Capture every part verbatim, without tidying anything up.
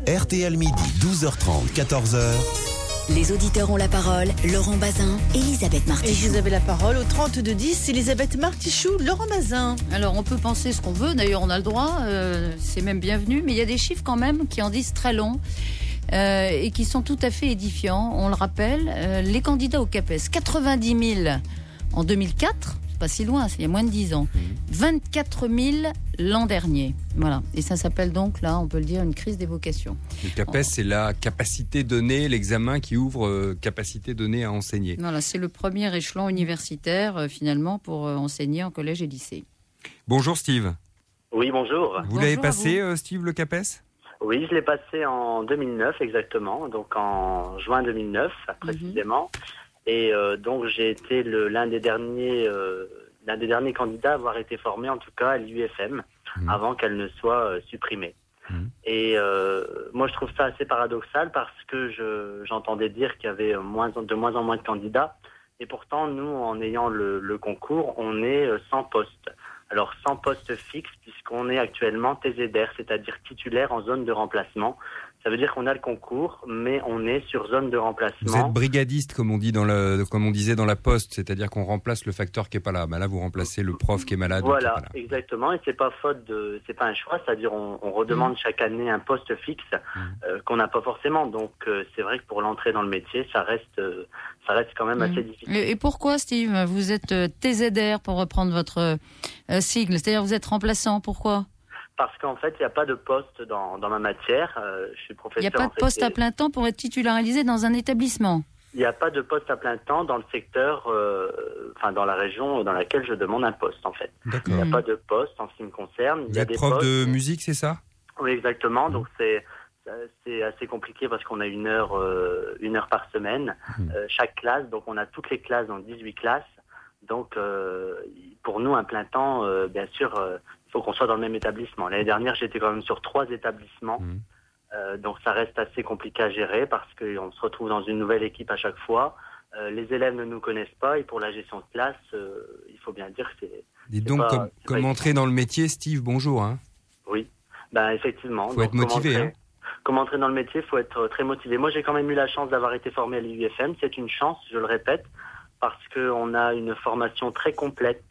R T L midi, douze heures trente, quatorze heures. Les auditeurs ont la parole. Laurent Bazin, Elisabeth Martichoux. Et vous avez la parole au trente-deux dix, Elisabeth Martichoux, Laurent Bazin. Alors, on peut penser ce qu'on veut, d'ailleurs on a le droit, euh, c'est même bienvenu, mais il y a des chiffres quand même qui en disent très long euh, et qui sont tout à fait édifiants. On le rappelle, euh, les candidats au CAPES, quatre-vingt-dix mille en deux mille quatre, c'est pas si loin, c'est il y a moins de dix ans, vingt-quatre mille l'an dernier. Voilà, et ça s'appelle donc, là, on peut le dire, une crise des vocations. Le CAPES, c'est la capacité donnée, l'examen qui ouvre euh, capacité donnée à enseigner. Voilà, c'est le premier échelon universitaire, euh, finalement, pour euh, enseigner en collège et lycée. Bonjour Steve. Oui, bonjour. Vous Bonjour l'avez à passé, vous. euh, Steve, le CAPES ? Oui, je l'ai passé en deux mille neuf exactement, donc en juin deux mille neuf précisément. Mm-hmm. Et euh, donc j'ai été le, l'un des derniers, euh, l'un des derniers candidats à avoir été formé en tout cas à l'U F M mmh. avant qu'elle ne soit euh, supprimée. Mmh. Et euh, moi je trouve ça assez paradoxal parce que je, j'entendais dire qu'il y avait moins, de moins en moins de candidats. Et pourtant, nous, en ayant le, le concours, on est sans poste. Alors, sans poste fixe, puisqu'on est actuellement T Z R, c'est-à-dire titulaire en zone de remplacement. Ça veut dire qu'on a le concours, mais on est sur zone de remplacement. Vous êtes brigadiste, comme on dit dans le, comme on disait dans la Poste, c'est-à-dire qu'on remplace le facteur qui est pas là. Ben là, vous remplacez le prof qui est malade. Voilà, qui est pas là. Exactement. Et c'est pas faute de, c'est pas un choix. C'est-à-dire, on, on redemande mmh. chaque année un poste fixe mmh. euh, qu'on n'a pas forcément. Donc, euh, c'est vrai que pour l'entrée dans le métier, ça reste, euh, ça reste quand même mmh. assez difficile. Et pourquoi, Steve, vous êtes T Z R pour reprendre votre euh, sigle, c'est-à-dire vous êtes remplaçant. Pourquoi ? Parce qu'en fait, il n'y a pas de poste dans, dans ma matière. Euh, je suis professeur. Il n'y a pas de poste à plein temps pour être titularisé dans un établissement. Il n'y a pas de poste à plein temps dans le secteur, euh, enfin dans la région dans laquelle je demande un poste en fait. D'accord. Il n'y a pas de poste en ce qui me concerne. Vous il y a êtes des prof postes... de musique, c'est ça ? Oui, exactement. Mmh. Donc c'est c'est assez compliqué parce qu'on a une heure euh, une heure par semaine mmh. euh, chaque classe. Donc on a toutes les classes dans dix-huit classes. Donc euh, pour nous un plein temps, euh, bien sûr. Euh, Il faut qu'on soit dans le même établissement. L'année dernière, j'étais quand même sur trois établissements. Mmh. Euh, donc, ça reste assez compliqué à gérer parce qu'on se retrouve dans une nouvelle équipe à chaque fois. Euh, les élèves ne nous connaissent pas et pour la gestion de classe, euh, il faut bien dire que c'est... Dites donc, pas, comme, comme entrer dans le métier, Steve, bonjour. Hein. Oui, ben, effectivement. Il faut donc, être motivé. Comme entrer, hein. comme entrer dans le métier, il faut être très motivé. Moi, j'ai quand même eu la chance d'avoir été formé à l'U F M. C'est une chance, je le répète, parce qu'on a une formation très complète.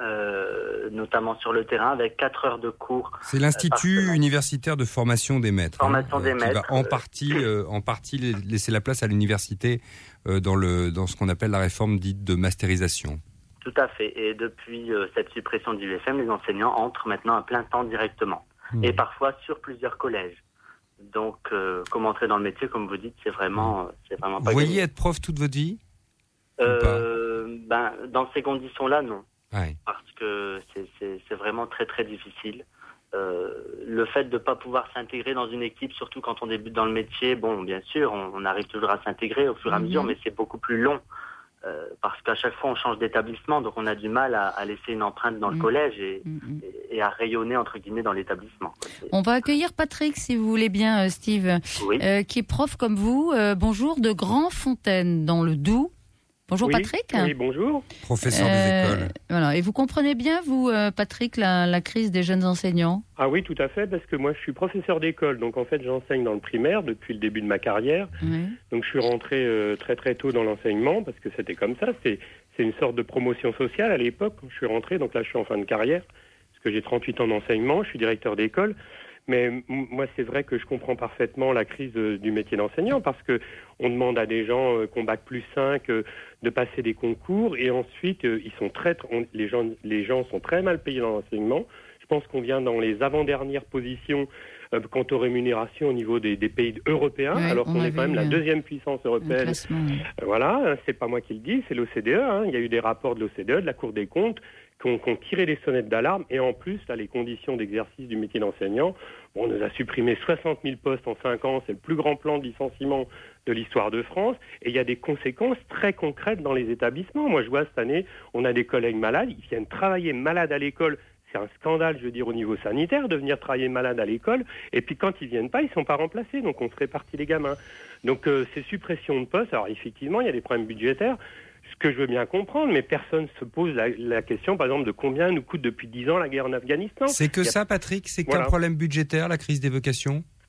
Euh, notamment sur le terrain avec quatre heures de cours. C'est l'Institut euh, universitaire de formation des maîtres. Formation hein, des euh, maîtres. Qui va en partie, euh, en partie laisser la place à l'université euh, dans, le, dans ce qu'on appelle la réforme dite de masterisation. Tout à fait. Et depuis euh, cette suppression du U F M, les enseignants entrent maintenant à plein temps directement. Mmh. Et parfois sur plusieurs collèges. Donc, euh, comme entrer dans le métier, comme vous dites, c'est vraiment, c'est vraiment pas Vous voyez gagné. être prof toute votre vie euh, ben, dans ces conditions-là, non. Ouais. Parce que c'est, c'est, c'est vraiment très très difficile. Euh, le fait de ne pas pouvoir s'intégrer dans une équipe, surtout quand on débute dans le métier, bon, bien sûr, on, on arrive toujours à s'intégrer au fur et à mesure, mm-hmm. mais c'est beaucoup plus long. Euh, parce qu'à chaque fois, on change d'établissement, donc on a du mal à, à laisser une empreinte dans mm-hmm. le collège et, mm-hmm. et, et à rayonner, entre guillemets, dans l'établissement. C'est... On va accueillir Patrick, si vous voulez bien, Steve, oui. euh, qui est prof comme vous. Euh, bonjour, de Grandfontaine, dans le Doubs. Bonjour oui, Patrick. Oui, bonjour. Professeur euh, des écoles. Voilà. Et vous comprenez bien, vous, euh, Patrick, la, la crise des jeunes enseignants ? Ah oui, tout à fait, parce que moi, je suis professeur d'école. Donc, en fait, j'enseigne dans le primaire depuis le début de ma carrière. Oui. Donc, je suis rentré euh, très, très tôt dans l'enseignement, parce que c'était comme ça. C'est, c'est une sorte de promotion sociale à l'époque, quand je suis rentré. Donc là, je suis en fin de carrière, parce que j'ai trente-huit ans d'enseignement. Je suis directeur d'école. Mais m- moi, c'est vrai que je comprends parfaitement la crise euh, du métier d'enseignant parce que on demande à des gens euh, qui ont bac plus cinq euh, de passer des concours et ensuite, euh, ils sont très, on, les gens, les gens sont très mal payés dans l'enseignement. Je pense qu'on vient dans les avant-dernières positions euh, quant aux rémunérations au niveau des, des pays européens, oui, alors qu'on est quand même la deuxième puissance européenne. Oui. Euh, voilà, hein, c'est pas moi qui le dis, c'est l'O C D E. Hein. Il y a eu des rapports de l'O C D E, de la Cour des comptes, qui ont, qui ont tiré les sonnettes d'alarme. Et en plus, là, les conditions d'exercice du métier d'enseignant, bon, on nous a supprimé soixante mille postes en cinq ans. C'est le plus grand plan de licenciement de l'histoire de France. Et il y a des conséquences très concrètes dans les établissements. Moi, je vois cette année, on a des collègues malades. Ils viennent travailler malades à l'école. C'est un scandale, je veux dire, au niveau sanitaire, de venir travailler malade à l'école. Et puis, quand ils viennent pas, ils sont pas remplacés. Donc, on se répartit les gamins. Donc, euh, ces suppressions de postes, alors effectivement, il y a des problèmes budgétaires. Ce que je veux bien comprendre, mais personne se pose la, la question, par exemple, de combien nous coûte depuis dix ans la guerre en Afghanistan. C'est que a... ça, Patrick, c'est voilà. qu'un problème budgétaire, la crise des vocations ?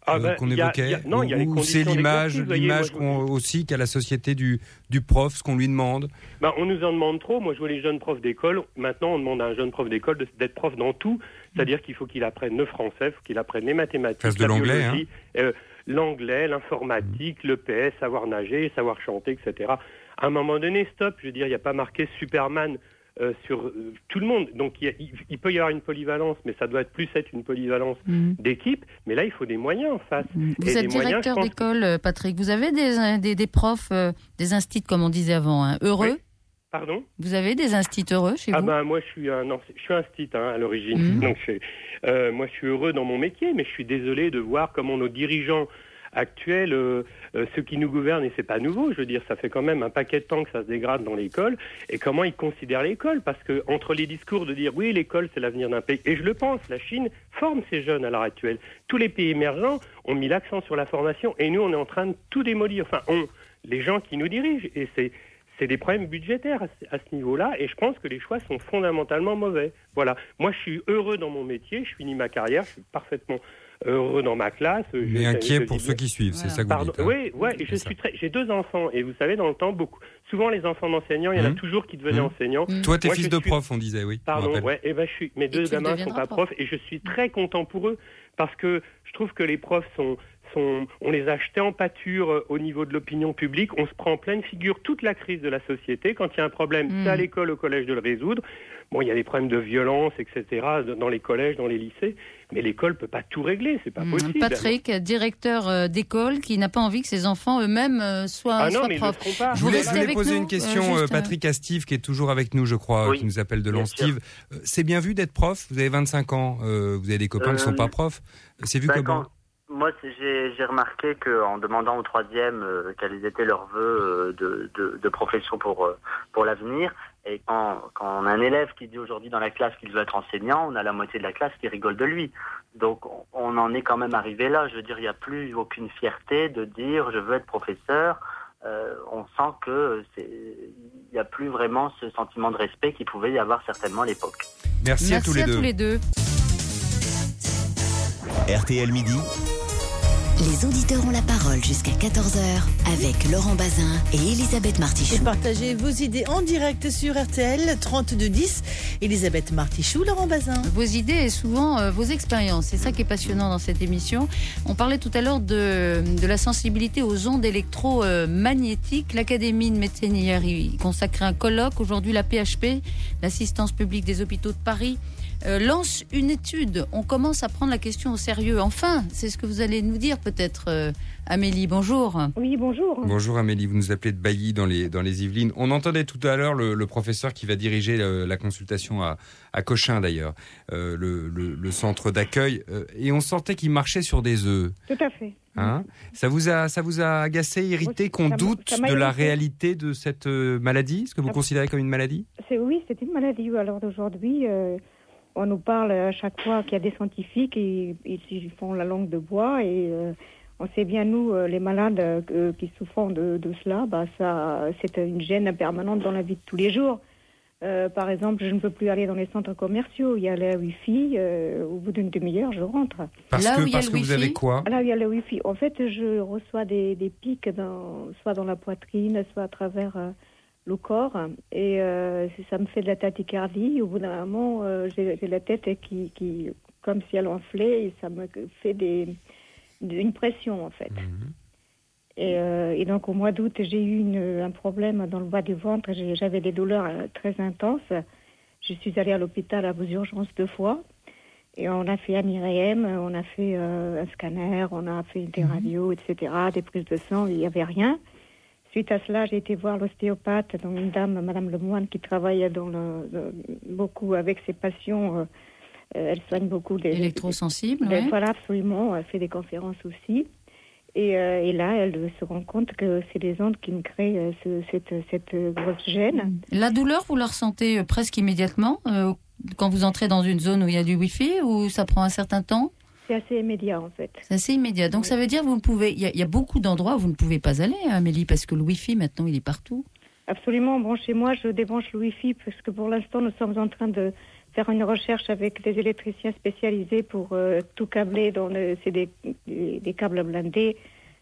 ah ben, euh, qu'on y a, évoquait, y a, non, y a les ou c'est l'image, l'image qu'on, aussi qu'a la société du, du prof, ce qu'on lui demande? Ben, on nous en demande trop. Moi, je vois les jeunes profs d'école. Maintenant, on demande à un jeune prof d'école de, d'être prof dans tout. C'est-à-dire qu'il faut qu'il apprenne le français, il faut qu'il apprenne les mathématiques, Fasse de la l'anglais, biologie, hein. euh, l'anglais, l'informatique, le P S, savoir nager, savoir chanter, et cetera. À un moment donné, stop. Je veux dire, il n'y a pas marqué Superman Euh, sur euh, tout le monde. Donc il, il, il peut y avoir une polyvalence, mais ça doit être plus être une polyvalence mmh. d'équipe. Mais là, il faut des moyens en face. Mmh. Vous Et êtes directeur moyens, d'école, que... Patrick. Vous avez des, des, des profs, euh, des instits, comme on disait avant, hein, heureux? Oui. Pardon? Vous avez des instits heureux chez ah vous? ben, moi, je suis un, non, je suis instit hein, à l'origine. Mmh. Donc, je, euh, moi, je suis heureux dans mon métier, mais je suis désolé de voir comment nos dirigeants actuels, euh, euh, ceux qui nous gouvernent, et c'est pas nouveau, je veux dire, ça fait quand même un paquet de temps que ça se dégrade dans l'école, et comment ils considèrent l'école, parce que entre les discours de dire oui, l'école c'est l'avenir d'un pays, et je le pense, la Chine forme ces jeunes à l'heure actuelle. Tous les pays émergents ont mis l'accent sur la formation, et nous on est en train de tout démolir, enfin on, les gens qui nous dirigent, et c'est c'est des problèmes budgétaires à ce, à ce niveau-là, et je pense que les choix sont fondamentalement mauvais. Voilà. Moi, je suis heureux dans mon métier, je finis ma carrière, je suis parfaitement heureux dans ma classe. Mais je, inquiet je, pour je, ceux qui suivent, voilà. C'est ça que Pardon. vous dites. Hein. Oui, ouais, je suis très, j'ai deux enfants, et vous savez, dans le temps, beaucoup, souvent les enfants d'enseignants, il y en a mmh. toujours qui devenaient mmh. enseignants. Mmh. Toi, t'es Moi, fils de suis... prof, on disait, oui. Pardon, ouais, et ben, je suis, mes deux gamins ne sont pas profs, et je suis très content pour eux, parce que je trouve que les profs sont... Sont, on les a jetés en pâture euh, au niveau de l'opinion publique, on se prend en pleine figure toute la crise de la société. Quand il y a un problème, mmh. c'est à l'école, au collège de le résoudre. Bon, il y a des problèmes de violence, et cetera, dans les collèges, dans les lycées, mais l'école ne peut pas tout régler, c'est pas mmh. possible. Patrick, alors. directeur d'école, qui n'a pas envie que ses enfants eux-mêmes soient, ah non, soient mais profs. Ils le feront pas. Je voulais, je voulais poser nous, une question, euh, Patrick, à Steve, qui est toujours avec nous, je crois, oui. qui nous appelle de Lens. Steve, euh, c'est bien vu d'être prof? Vous avez vingt-cinq ans, euh, vous avez des copains euh, qui ne sont pas profs. C'est vu comment? Moi, j'ai, j'ai remarqué qu'en demandant au troisième euh, quels étaient leurs vœux euh, de, de, de profession pour, euh, pour l'avenir, et quand, quand on a un élève qui dit aujourd'hui dans la classe qu'il veut être enseignant, on a la moitié de la classe qui rigole de lui. Donc on, on en est quand même arrivé là. Je veux dire, il n'y a plus aucune fierté de dire je veux être professeur. Euh, on sent que c'est, il n'y a plus vraiment ce sentiment de respect qu'il pouvait y avoir certainement à l'époque. Merci, Merci à tous les à deux. Tous les deux. R T L Midi. Les auditeurs ont la parole jusqu'à quatorze heures avec Laurent Bazin et Elisabeth Martichoux. Et partagez vos idées en direct sur R T L trente-deux dix. Elisabeth Martichoux, Laurent Bazin. Vos idées et souvent euh, vos expériences. C'est ça qui est passionnant dans cette émission. On parlait tout à l'heure de, de la sensibilité aux ondes électromagnétiques. L'Académie de médecine hier y consacrait un colloque. Aujourd'hui, la P H P, l'Assistance publique des hôpitaux de Paris, Euh, lance une étude. On commence à prendre la question au sérieux. Enfin, c'est ce que vous allez nous dire peut-être, euh, Amélie. Bonjour. Oui, bonjour. Bonjour Amélie, vous nous appelez de Bailly dans les, dans les Yvelines. On entendait tout à l'heure le, le professeur qui va diriger le, la consultation à, à Cochin d'ailleurs, euh, le, le, le centre d'accueil, euh, et on sentait qu'il marchait sur des œufs. Tout à fait. Hein ça, vous a, ça vous a agacé, irrité, qu'on ça doute ça de la réalité de cette euh, maladie? Ce que vous ça considérez comme une maladie? c'est, Oui, c'est une maladie. Alors d'aujourd'hui... Euh... On nous parle à chaque fois qu'il y a des scientifiques et ils font la langue de bois et euh, on sait bien nous euh, les malades euh, qui souffrent de, de cela, bah ça c'est une gêne permanente dans la vie de tous les jours. Euh, par exemple, je ne peux plus aller dans les centres commerciaux. Il y a le Wi-Fi. Euh, au bout d'une demi-heure, je rentre. Parce Là que, où il y a parce le que Wi-Fi. Vous avez quoi? Là où il y a le Wi-Fi. En fait, je reçois des, des pics, dans, soit dans la poitrine, soit à travers euh, le corps. Et euh, ça me fait de la tachycardie. Au bout d'un moment, euh, j'ai, j'ai la tête qui, qui, comme si elle enflait, et ça me fait des, une pression, en fait. Mmh. Et, euh, et donc, au mois d'août, j'ai eu une, un problème dans le bas du ventre. J'ai, j'avais des douleurs euh, très intenses. Je suis allée à l'hôpital à vos urgences deux fois. Et on a fait un I R M, on a fait euh, un scanner, on a fait des radios, et cetera, des prises de sang, il n'y avait rien. Suite à cela, j'ai été voir l'ostéopathe, donc une dame, Madame Lemoine, qui travaille dans le, le, beaucoup avec ses patients. Euh, elle soigne beaucoup des... électrosensibles, des, oui. Voilà, absolument. Elle fait des conférences aussi. Et, euh, et là, elle se rend compte que c'est les ondes qui me créent euh, ce, cette, cette grosse gêne. La douleur, vous la ressentez presque immédiatement euh, quand vous entrez dans une zone où il y a du Wi-Fi, ou ça prend un certain temps? C'est assez immédiat, en fait. C'est assez immédiat. Donc, oui. Ça veut dire que vous ne pouvez... Il y, y a beaucoup d'endroits où vous ne pouvez pas aller, Amélie, parce que le Wi-Fi, maintenant, il est partout. Absolument. Bon, chez moi, je débranche le Wi-Fi, parce que pour l'instant, nous sommes en train de faire une recherche avec des électriciens spécialisés pour euh, tout câbler. Dans le, c'est des, des, des câbles blindés.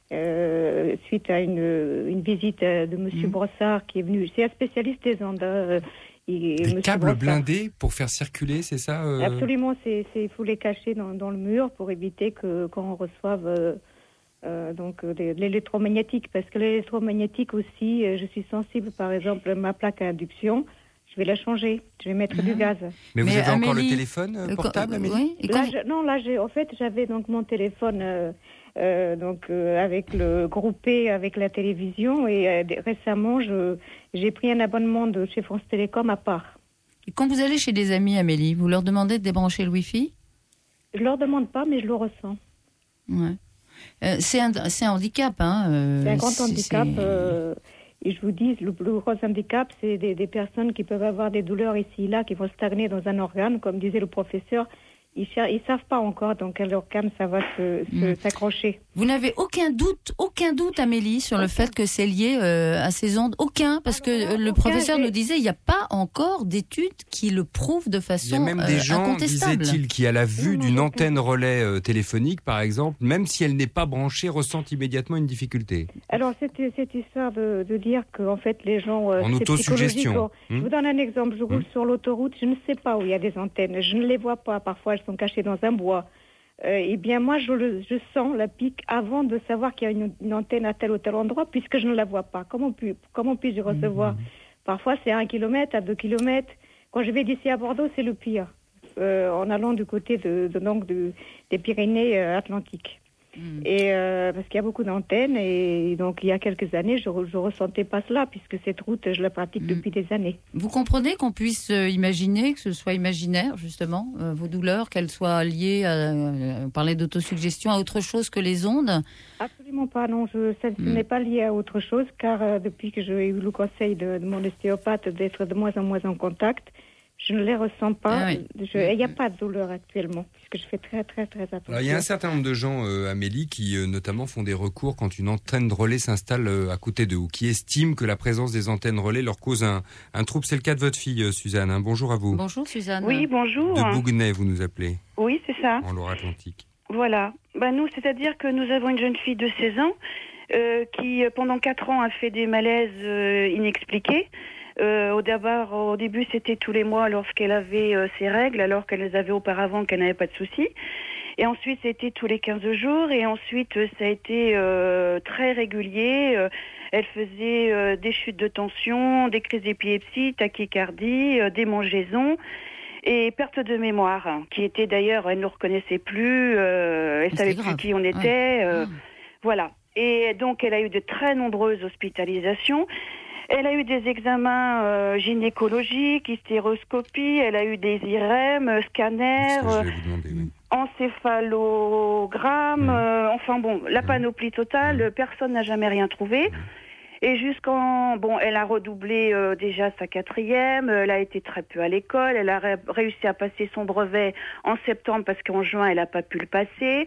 Euh, suite à une, une visite de Monsieur mmh. Brossard qui est venu. C'est un spécialiste des ondes. Euh, et, des câbles Brossard. blindés pour faire circuler, c'est ça euh... Absolument, c'est, c'est, il faut les cacher dans, dans le mur pour éviter que quand on reçoive euh, euh, donc, de, de l'électromagnétique. Parce que l'électromagnétique aussi, euh, je suis sensible, par exemple, ma plaque à induction. Je vais la changer. Je vais mettre mmh. du gaz. Mais vous Mais avez Amélie, encore le téléphone euh, portable, Amélie oui, là, je, Non, là, j'ai, en fait, j'avais donc mon téléphone euh, euh, donc euh, avec le groupé avec la télévision et euh, récemment, je, j'ai pris un abonnement de chez France Télécom à part. Et quand vous allez chez des amis, Amélie, vous leur demandez de débrancher le Wi-Fi ? Je leur demande pas, mais je le ressens. Ouais. Euh, c'est un, c'est un handicap, hein. Euh, c'est un grand handicap. Euh, Et je vous dis, le plus gros handicap, c'est des, des personnes qui peuvent avoir des douleurs ici et là, qui vont stagner dans un organe, comme disait le professeur. Ils ne savent pas encore dans quel organe ça va se, se, mmh. s'accrocher. Vous n'avez aucun doute, aucun doute, Amélie, sur le fait que c'est lié euh, à ces ondes ? Aucun, parce que euh, le aucun, professeur j'ai... nous disait, il n'y a pas encore d'études qui le prouvent de façon incontestable. Il y a même des gens, disait-il, qui à la vue non, d'une non, antenne relais euh, téléphonique, par exemple, même si elle n'est pas branchée, ressentent immédiatement une difficulté. Alors, c'était cette histoire de, de dire que, en fait, les gens... Euh, en autosuggestion. Hum. Je vous donne un exemple. Je roule hum. sur l'autoroute, je ne sais pas où il y a des antennes. Je ne les vois pas. Parfois, sont cachés dans un bois. Euh, eh bien, moi, je, le, je sens la pique avant de savoir qu'il y a une, une antenne à tel ou tel endroit, puisque je ne la vois pas. Comment, puis, comment puis-je recevoir ? mmh. Parfois, c'est à un kilomètre, à deux kilomètres. Quand je vais d'ici à Bordeaux, c'est le pire. Euh, en allant du côté de, de, donc, de, des Pyrénées euh, Atlantiques. Mmh. Et euh, parce qu'il y a beaucoup d'antennes et donc il y a quelques années je ne ressentais pas cela puisque cette route je la pratique mmh. depuis des années. Vous comprenez qu'on puisse euh, imaginer, que ce soit imaginaire justement, euh, vos douleurs, qu'elles soient liées à, euh, on parlait d'autosuggestion, à autre chose que les ondes ? Absolument pas, non, je, ça mmh. n'est pas lié à autre chose car euh, depuis que j'ai eu le conseil de, de mon ostéopathe d'être de moins en moins en contact, je ne les ressens pas. Ah oui. Il n'y a pas de douleur actuellement, puisque je fais très, très, très attention. Alors, il y a un certain nombre de gens, euh, Amélie, qui euh, notamment font des recours quand une antenne relais s'installe euh, à côté d'eux, ou qui estiment que la présence des antennes relais leur cause un, un trouble. C'est le cas de votre fille, euh, Suzanne. Hein. Bonjour à vous. Bonjour, Suzanne. Oui, bonjour. De Bouguenais, vous nous appelez. Oui, c'est ça. En Loire-Atlantique. Voilà. Ben, nous, c'est-à-dire que nous avons une jeune fille de seize ans euh, qui, pendant quatre ans, a fait des malaises euh, inexpliqués. Euh, au, d'abord, au début, c'était tous les mois lorsqu'elle avait euh, ses règles, alors qu'elle les avait auparavant, qu'elle n'avait pas de soucis. Et ensuite, c'était tous les quinze jours. Et ensuite, ça a été euh, très régulier. Euh, elle faisait euh, des chutes de tension, des crises d'épilepsie, tachycardie, euh, des démangeaisons et perte de mémoire, qui était d'ailleurs, elle ne nous reconnaissait plus, euh, elle ne savait plus qui on était. Euh, ah. Voilà. Et donc, elle a eu de très nombreuses hospitalisations. Elle a eu des examens euh, gynécologiques, hystéroscopie, elle a eu des I R E M, scanners, euh, oui. encéphalogramme, mmh. euh, enfin bon, la panoplie totale, mmh. personne n'a jamais rien trouvé. Mmh. Et jusqu'en... Bon, elle a redoublé euh, déjà sa quatrième, elle a été très peu à l'école, elle a ré- réussi à passer son brevet en septembre parce qu'en juin, elle n'a pas pu le passer.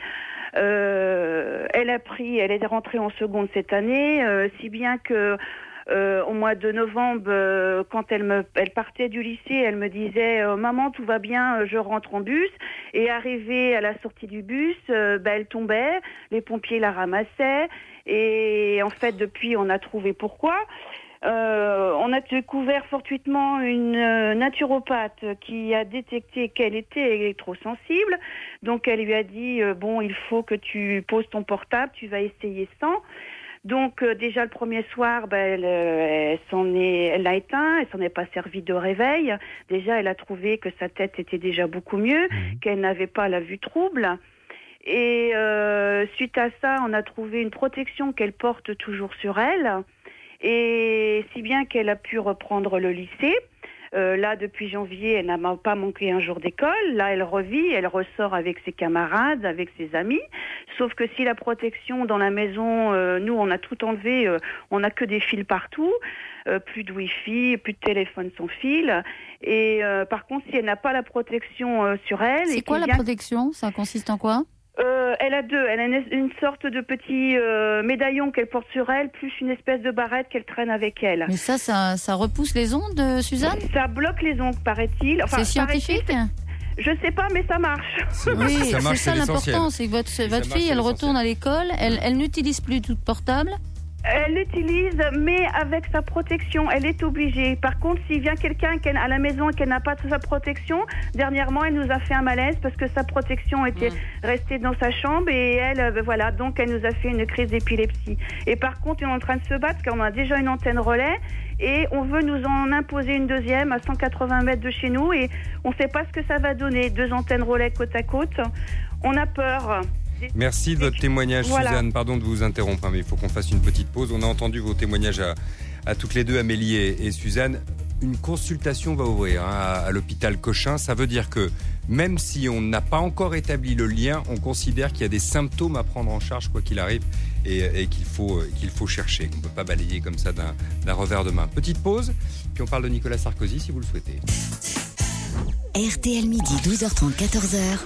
Euh, elle a pris, elle est rentrée en seconde cette année, euh, si bien que... Euh, au mois de novembre, euh, quand elle me, elle partait du lycée, elle me disait euh, « Maman, tout va bien, euh, je rentre en bus ». Et arrivée à la sortie du bus, euh, bah, elle tombait, les pompiers la ramassaient. Et en fait, depuis, on a trouvé pourquoi. Euh, on a découvert fortuitement une euh, naturopathe qui a détecté qu'elle était électrosensible. Donc, elle lui a dit euh, « Bon, il faut que tu poses ton portable, tu vas essayer sans ». Donc euh, déjà le premier soir, ben, elle, elle s'en est, elle l'a éteint, elle s'en est pas servie de réveil. Déjà, elle a trouvé que sa tête était déjà beaucoup mieux, mmh. qu'elle n'avait pas la vue trouble. Et euh, suite à ça, on a trouvé une protection qu'elle porte toujours sur elle, et si bien qu'elle a pu reprendre le lycée. Euh, là, depuis janvier, elle n'a pas manqué un jour d'école. Là, elle revit, elle ressort avec ses camarades, avec ses amis. Sauf que si la protection dans la maison, euh, nous, on a tout enlevé, euh, on n'a que des fils partout, euh, plus de wifi, plus de téléphone sans fil. Et euh, par contre, si elle n'a pas la protection euh, sur elle... C'est quoi la protection ? Ça consiste en quoi ? Euh, elle a deux. Elle a une, une sorte de petit euh, médaillon qu'elle porte sur elle, plus une espèce de barrette qu'elle traîne avec elle. Mais ça, ça, ça repousse les ondes, Suzanne ? Ça bloque les ongles, paraît-il. Enfin, c'est scientifique ? Je sais pas, mais ça marche. Oui, ça marche, c'est ça l'important, c'est que votre, votre fille, elle retourne à l'école, elle, elle n'utilise plus tout portable ? Elle l'utilise, mais avec sa protection, elle est obligée. Par contre, s'il vient quelqu'un qui est à la maison et qu'elle n'a pas sa protection, dernièrement, elle nous a fait un malaise parce que sa protection était mmh. restée dans sa chambre et elle, euh, voilà, donc elle nous a fait une crise d'épilepsie. Et par contre, on est en train de se battre parce qu'on a déjà une antenne relais et on veut nous en imposer une deuxième à cent quatre-vingts mètres de chez nous et on ne sait pas ce que ça va donner. Deux antennes relais côte à côte. On a peur. Merci de votre témoignage, voilà. Suzanne. Pardon de vous interrompre, hein, mais il faut qu'on fasse une petite pause. On a entendu vos témoignages à, à toutes les deux, Amélie et, et Suzanne. Une consultation va ouvrir hein, à, à l'hôpital Cochin. Ça veut dire que même si on n'a pas encore établi le lien, on considère qu'il y a des symptômes à prendre en charge, quoi qu'il arrive, et, et qu'il faut, qu'il faut chercher, qu'on ne peut pas balayer comme ça d'un, d'un revers de main. Petite pause, puis on parle de Nicolas Sarkozy, si vous le souhaitez. R T L midi, douze heures trente, quatorze heures.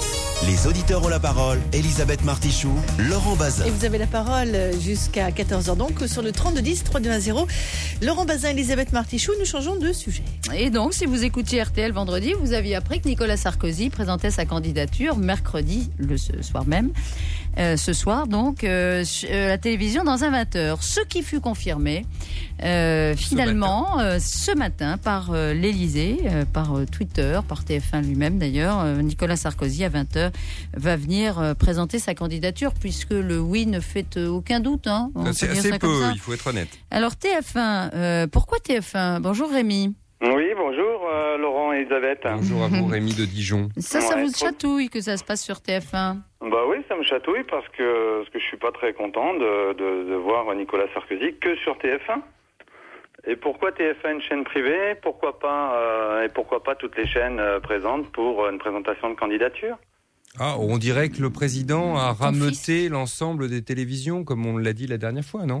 Les auditeurs ont la parole. Elisabeth Martichoux, Laurent Bazin. Et vous avez la parole jusqu'à quatorze heures, donc sur le trente-deux dix, trois deux un zéro. Laurent Bazin, Elisabeth Martichoux, nous changeons de sujet. Et donc, si vous écoutiez R T L vendredi, vous aviez appris que Nicolas Sarkozy présentait sa candidature mercredi, le soir même, euh, ce soir, donc, euh, à la télévision dans un vingt heures. Ce qui fut confirmé, euh, finalement, ce matin, euh, ce matin par euh, l'Élysée, euh, par euh, Twitter, par T F un lui-même d'ailleurs, euh, Nicolas Sarkozy, à vingt heures, va venir euh, présenter sa candidature, puisque le oui ne fait euh, aucun doute. Hein, c'est assez peu, il faut être honnête. Alors T F un, euh, pourquoi T F un ? Bonjour Rémi. Oui, bonjour euh, Laurent et Elisabeth. Bonjour à vous Rémi de Dijon. Ça, ça ouais, vous trop... chatouille que ça se passe sur T F un ? Bah oui, ça me chatouille parce que, parce que je suis pas très content de, de, de voir Nicolas Sarkozy que sur T F un. Et pourquoi T F un une chaîne privée ? Pourquoi pas euh, et pourquoi pas toutes les chaînes euh, présentes pour une présentation de candidature ? Ah, on dirait que le président a rameuté l'ensemble des télévisions, comme on l'a dit la dernière fois, non ?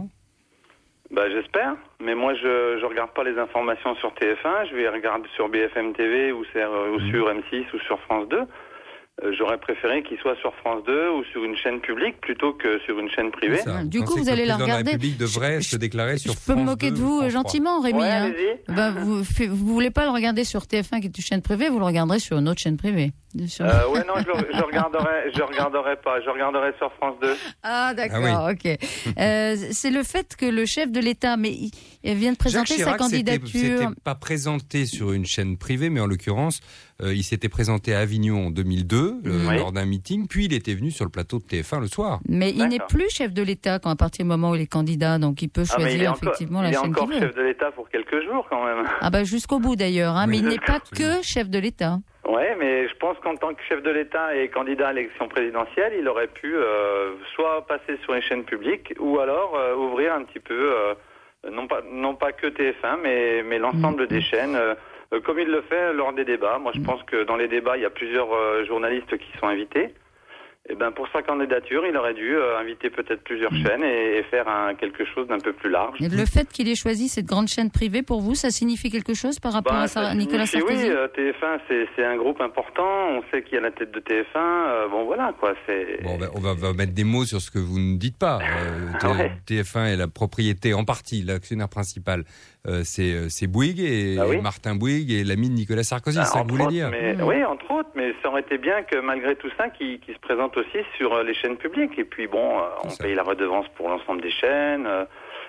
Bah j'espère, mais moi je je regarde pas les informations sur T F un, je vais regarder sur B F M T V ou sur, ou sur M six ou sur France deux. Euh, j'aurais préféré qu'il soit sur France deux ou sur une chaîne publique plutôt que sur une chaîne privée. Ça, du coup, vous allez la regarder. La République devrait je, se déclarer je, sur je France deux. Je peux me moquer de vous gentiment, Rémi. Ouais, hein. Ben, vous vous voulez pas le regarder sur T F un qui est une chaîne privée, vous le regarderez sur une autre chaîne privée. Sur... Euh, ouais, non, je, je regarderai, je regarderai pas, je regarderai sur France deux. Ah, d'accord, ah, oui. ok. euh, c'est le fait que le chef de l'État, mais il, il vient de présenter Jacques Chirac sa candidature. C'était, c'était pas présenté sur une chaîne privée, mais en l'occurrence, euh, il s'était présenté à Avignon en deux mille deux euh, oui. lors d'un meeting, puis il était venu sur le plateau de T F un le soir. Mais il d'accord. n'est plus chef de l'État quand à partir du moment où il est candidat, donc il peut choisir ah, il effectivement encore, la chaîne qu'il veut. Il est encore chef de l'État pour quelques jours quand même. Ah bah jusqu'au bout d'ailleurs, hein, mais il n'est pas que chef de l'État. Ouais, mais je pense qu'en tant que chef de l'État et candidat à l'élection présidentielle, il aurait pu euh, soit passer sur les chaînes publiques ou alors euh, ouvrir un petit peu, euh, non pas non pas que T F un, mais mais l'ensemble mmh. des chaînes, euh, comme il le fait lors des débats. Moi, je pense que dans les débats, il y a plusieurs euh, journalistes qui sont invités. Et ben pour sa candidature, il aurait dû euh, inviter peut-être plusieurs mmh. chaînes et, et faire un, quelque chose d'un peu plus large. Et le fait qu'il ait choisi cette grande chaîne privée, pour vous, ça signifie quelque chose par rapport bah, à Sarah, Nicolas Sarkozy ? Oui, euh, T F un, c'est, c'est un groupe important. On sait qu'il y a la tête de T F un. Euh, bon, voilà, quoi. C'est... Bon, ben, on va, va mettre des mots sur ce que vous ne dites pas. Euh, T- ouais. T F un est la propriété, en partie, l'actionnaire principal. Euh, c'est, c'est Bouygues et, ah oui. et Martin Bouygues et l'ami de Nicolas Sarkozy, ah, c'est ça que vous voulez autres, dire mais, mmh. Oui, entre autres, mais ça aurait été bien que malgré tout ça, qu'il, qu'il se présente aussi sur euh, les chaînes publiques. Et puis bon, euh, on paye la redevance pour l'ensemble des chaînes. Il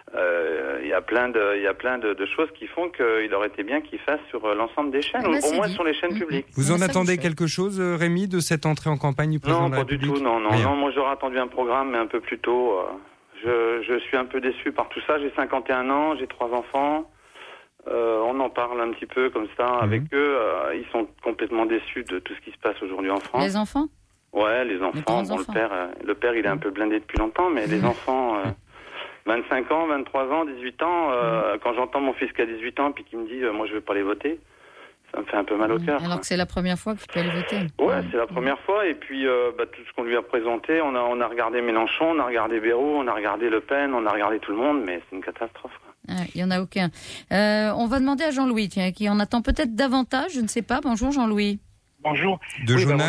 euh, y a plein de, il y a plein de, de choses qui font qu'il aurait été bien qu'il fasse sur euh, l'ensemble des chaînes, bah, au moins dit. sur les chaînes mmh. publiques. Vous en attendez quelque chose, Rémi, de cette entrée en campagne du président non, de la République ? Non, pas du tout. Non, non, non. Moi, j'aurais attendu un programme, mais un peu plus tôt. Euh, je, je suis un peu déçu par tout ça. J'ai cinquante et un ans, j'ai trois enfants. Euh, on en parle un petit peu comme ça mmh. avec eux. Euh, ils sont complètement déçus de tout ce qui se passe aujourd'hui en France. Les enfants ? Ouais, les enfants. Les bon, enfants. Le père, euh, le père, il est un peu blindé depuis longtemps, mais mmh. les enfants, euh, vingt-cinq ans, vingt-trois ans, dix-huit ans. Euh, mmh. Quand j'entends mon fils qui a dix-huit ans puis qui me dit, euh, moi, je vais pas aller voter, ça me fait un peu mal au cœur. Alors quoi. Que c'est la première fois qu'il peut aller voter. Ouais, c'est la première fois. Et puis, euh, bah, tout ce qu'on lui a présenté, on a, on a regardé Mélenchon, on a regardé Bayrou, on a regardé Le Pen, on a regardé tout le monde, mais c'est une catastrophe. Quoi. Ah, il n'y en a aucun. Euh, on va demander à Jean-Louis, tiens, qui en attend peut-être davantage, je ne sais pas. Bonjour Jean-Louis. Bonjour. De oui, jeune bah, âge ?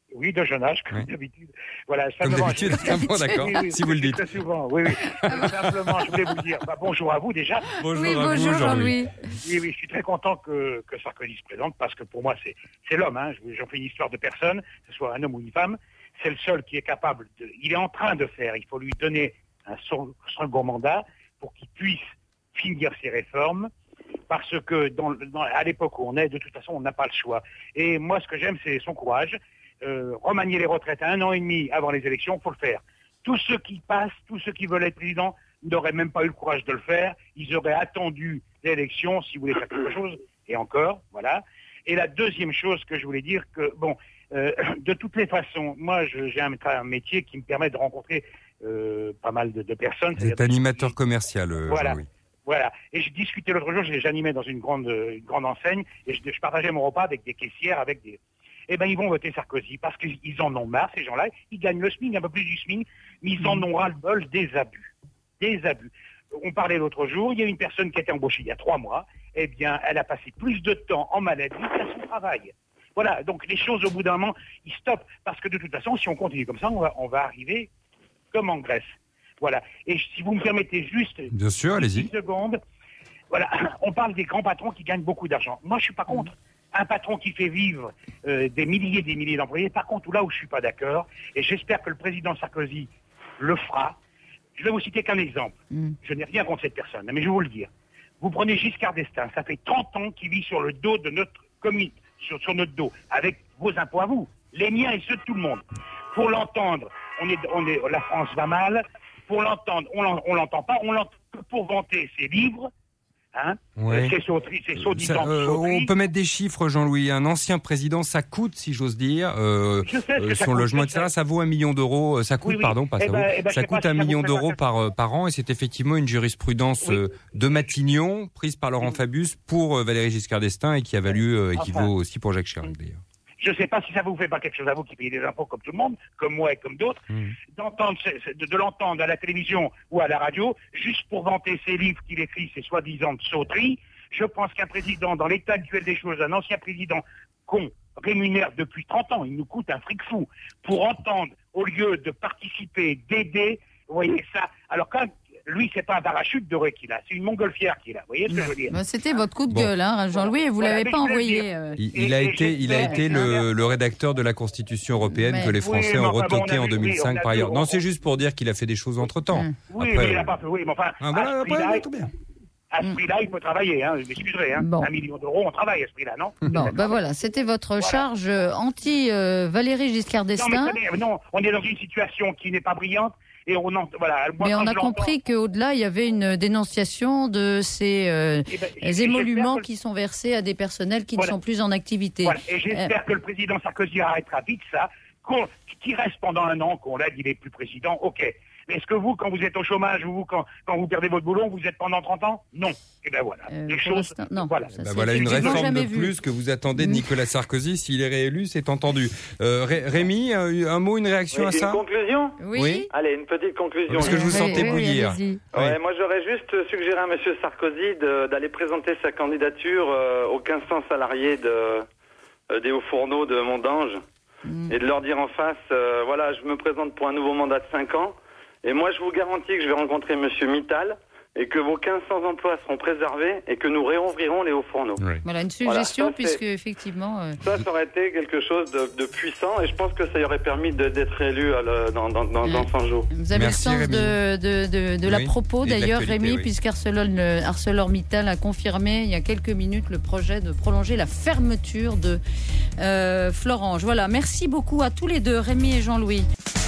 Oui, de jeune âge, comme oui. d'habitude. Voilà, comme d'habitude, je... ah bon, d'accord, oui, oui, si vous le dites. Très souvent, oui, oui. Simplement, je voulais vous dire, bah, bonjour à vous déjà. Bonjour oui, à bonjour vous, Jean-Louis. Oui, oui, je suis très content que, que Sarkozy se présente, parce que pour moi, c'est, c'est l'homme. Hein. J'en fais une histoire de personne, que ce soit un homme ou une femme. C'est le seul qui est capable de... Il est en train de faire, il faut lui donner un second mandat pour qu'il puisse finir ses réformes. Parce que dans, dans, à l'époque où on est, de toute façon, on n'a pas le choix. Et moi, ce que j'aime, c'est son courage. Euh, remanier les retraites à un an et demi avant les élections, il faut le faire. Tous ceux qui passent, tous ceux qui veulent être président, n'auraient même pas eu le courage de le faire. Ils auraient attendu l'élection s'ils voulaient faire quelque chose. Et encore, voilà. Et la deuxième chose que je voulais dire, que bon, euh, de toutes les façons, moi, je, j'ai un, un métier qui me permet de rencontrer euh, pas mal de, de personnes. Vous êtes animateur commercial, euh, voilà. Jean-Louis. Voilà. Et j'ai discuté l'autre jour, j'animais dans une grande, une grande enseigne, et je, je partageais mon repas avec des caissières, avec des... Eh ben, ils vont voter Sarkozy, parce qu'ils en ont marre, ces gens-là. Ils gagnent le SMIC, un peu plus du SMIC, mais ils en ont ras-le-bol des abus. Des abus. On parlait l'autre jour, il y a une personne qui a été embauchée il y a trois mois, eh bien, elle a passé plus de temps en maladie qu'à son travail. Voilà. Donc, les choses, au bout d'un moment, ils stoppent, parce que de toute façon, si on continue comme ça, on va, on va arriver comme en Grèce. Voilà. Et si vous me permettez juste Bien sûr, allez-y. dix secondes, voilà, on parle des grands patrons qui gagnent beaucoup d'argent. Moi, je suis pas contre. Un patron qui fait vivre euh, des milliers et des milliers d'employés, par contre, là où je suis pas d'accord, et j'espère que le président Sarkozy le fera, je vais vous citer qu'un exemple. Mm. Je n'ai rien contre cette personne, mais je vais vous le dire. Vous prenez Giscard d'Estaing, ça fait trente ans qu'il vit sur le dos de notre commune, sur, sur notre dos, avec vos impôts à vous, les miens et ceux de tout le monde. Pour l'entendre, on est, on est, la France va mal. Pour l'entendre, on l'entend, on l'entend pas, on l'entend que pour vanter ses livres. Hein, ouais. C'est sauterie, c'est soi-disant euh, On peut mettre des chiffres, Jean-Louis. Un ancien président, ça coûte, si j'ose dire, euh, euh, son logement, et cetera. Ça vaut un million d'euros. Ça coûte, oui, oui. pardon, pas eh ça ben, vaut. Eh ben, ça coûte un si million d'euros par, par an, et c'est effectivement une jurisprudence oui. euh, de Matignon, prise par Laurent oui. Fabius pour euh, Valéry Giscard d'Estaing, et qui a valu, euh, et qui enfin, vaut aussi pour Jacques Chirac, d'ailleurs. Je ne sais pas si ça vous fait pas quelque chose à vous qui payez des impôts comme tout le monde, comme moi et comme d'autres, mmh. d'entendre, de, de l'entendre à la télévision ou à la radio, juste pour vanter ses livres qu'il écrit, ses soi-disant sauteries. Je pense qu'un président, dans l'état actuel des choses, un ancien président qu'on rémunère depuis trente ans, il nous coûte un fric fou, pour entendre, au lieu de participer, d'aider, vous voyez ça. Alors quand lui, c'est pas un parachute doré qu'il a, c'est une montgolfière qu'il a. Vous voyez ce que je veux dire? Bah, c'était votre coup de bon. gueule, hein, Jean-Louis, et vous voilà, l'avez pas envoyé. Euh... Il, il a été, il a été le, le rédacteur de la Constitution européenne mais... que les Français oui, ont retoqué bon, en deux mille cinq, oui, par ailleurs. Non, c'est juste pour dire qu'il a fait des choses entre-temps. Mmh. Oui, après, mais il a pas fait, oui, mais enfin, ah, voilà, après, là, tout bien. À ce prix-là, il peut travailler, hein, je m'excuserai. Hein. Bon. Un million d'euros, on travaille à ce prix-là, non? Bon, ben voilà, c'était votre voilà. charge anti-Valéry Giscard d'Estaing. Non, mais, non, on est dans une situation qui n'est pas brillante. Et on en, voilà, moi, mais on a compris qu'au-delà, il y avait une dénonciation de ces euh, eh ben, émoluments que... qui sont versés à des personnels qui voilà. ne sont plus en activité. Voilà. Et j'espère euh... que le président Sarkozy arrêtera vite ça, qu'on, qu'il reste pendant un an, qu'on l'aide, il est plus président, ok. Mais est-ce que vous, quand vous êtes au chômage, ou vous, quand, quand vous perdez votre boulot, vous êtes pendant trente ans? Non. Et ben voilà. Euh, Les choses, non. Voilà, ben voilà une réforme de plus vu. que vous attendez de Nicolas Sarkozy. S'il est réélu, c'est entendu. Euh, Ré- Rémi, un mot, une réaction oui, à ça? Une conclusion? Oui. oui. Allez, une petite conclusion. Parce que je vous sentais oui, bouillir. Oui, ouais, ouais. Moi, j'aurais juste suggéré à M. Sarkozy de, d'aller présenter sa candidature euh, aux quinze cents salariés de, euh, des Hauts-Fourneaux de Mondange mm. et de leur dire en face, euh, voilà, je me présente pour un nouveau mandat de cinq ans. Et moi, je vous garantis que je vais rencontrer M. Mittal et que vos quinze cents emplois seront préservés et que nous réouvrirons les Hauts-Fourneaux. Oui. Voilà, une suggestion, voilà, ça, puisque effectivement... Euh... Ça, ça aurait été quelque chose de, de puissant et je pense que ça y aurait permis de, d'être élu à le, dans, dans, dans, ouais. dans cent jours. Vous avez Merci, le sens Rémi. de, de, de, de oui. la propos, et d'ailleurs, Rémi, oui. puisqu'ArcelorMittal a confirmé il y a quelques minutes le projet de prolonger la fermeture de euh, Florange. Voilà, merci beaucoup à tous les deux, Rémi et Jean-Louis.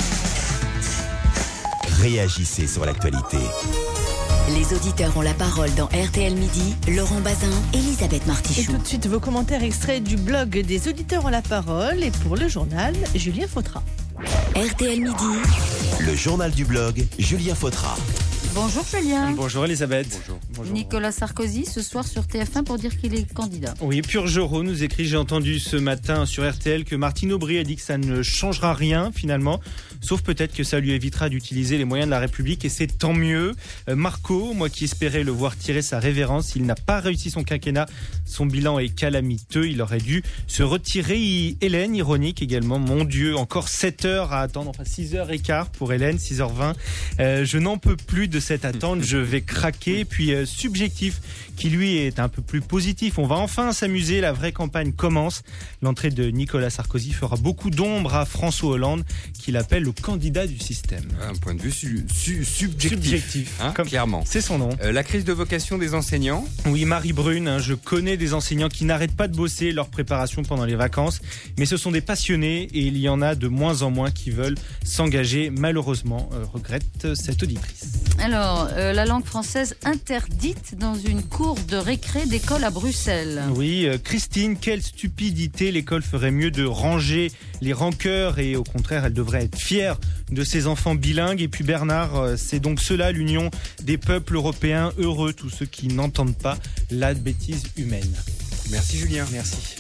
Réagissez sur l'actualité. Les auditeurs ont la parole dans R T L Midi. Laurent Bazin, Elisabeth Martichoux. Et tout de suite, vos commentaires extraits du blog des auditeurs ont la parole. Et pour le journal, Julien Fautra. R T L Midi. Le journal du blog, Julien Fautra. Bonjour Julien. Bonjour Elisabeth. Bonjour. Bonjour. Nicolas Sarkozy, ce soir sur T F un pour dire qu'il est candidat. Oui, Purgero nous écrit, j'ai entendu ce matin sur R T L que Martine Aubry a dit que ça ne changera rien finalement, sauf peut-être que ça lui évitera d'utiliser les moyens de la République et c'est tant mieux. Euh, Marco, moi qui espérais le voir tirer sa révérence, il n'a pas réussi son quinquennat, son bilan est calamiteux, il aurait dû se retirer. Hélène, ironique également, mon Dieu, encore sept heures à attendre, enfin six heures quinze pour Hélène, six heures vingt. Euh, je n'en peux plus de cette attente, je vais craquer. Puis euh, subjectif, qui lui est un peu plus positif, on va enfin s'amuser, la vraie campagne commence. L'entrée de Nicolas Sarkozy fera beaucoup d'ombre à François Hollande, qu'il appelle le candidat du système. Un point de vue su- su- subjectif, Subjectif, hein, comme clairement. C'est son nom. Euh, la crise de vocation des enseignants. Oui, Marie Brune, hein, je connais des enseignants qui n'arrêtent pas de bosser leur préparation pendant les vacances, mais ce sont des passionnés et il y en a de moins en moins qui veulent s'engager, malheureusement, euh, regrette cette auditrice. Alors, euh, la langue française interdite dans une cour de récré d'école à Bruxelles. Oui, euh, Christine, quelle stupidité, l'école ferait mieux de ranger les rancœurs et au contraire, elle devrait être fière de ses enfants bilingues. Et puis Bernard, euh, c'est donc cela l'union des peuples européens, heureux tous ceux qui n'entendent pas la bêtise humaine. Merci Julien. Merci.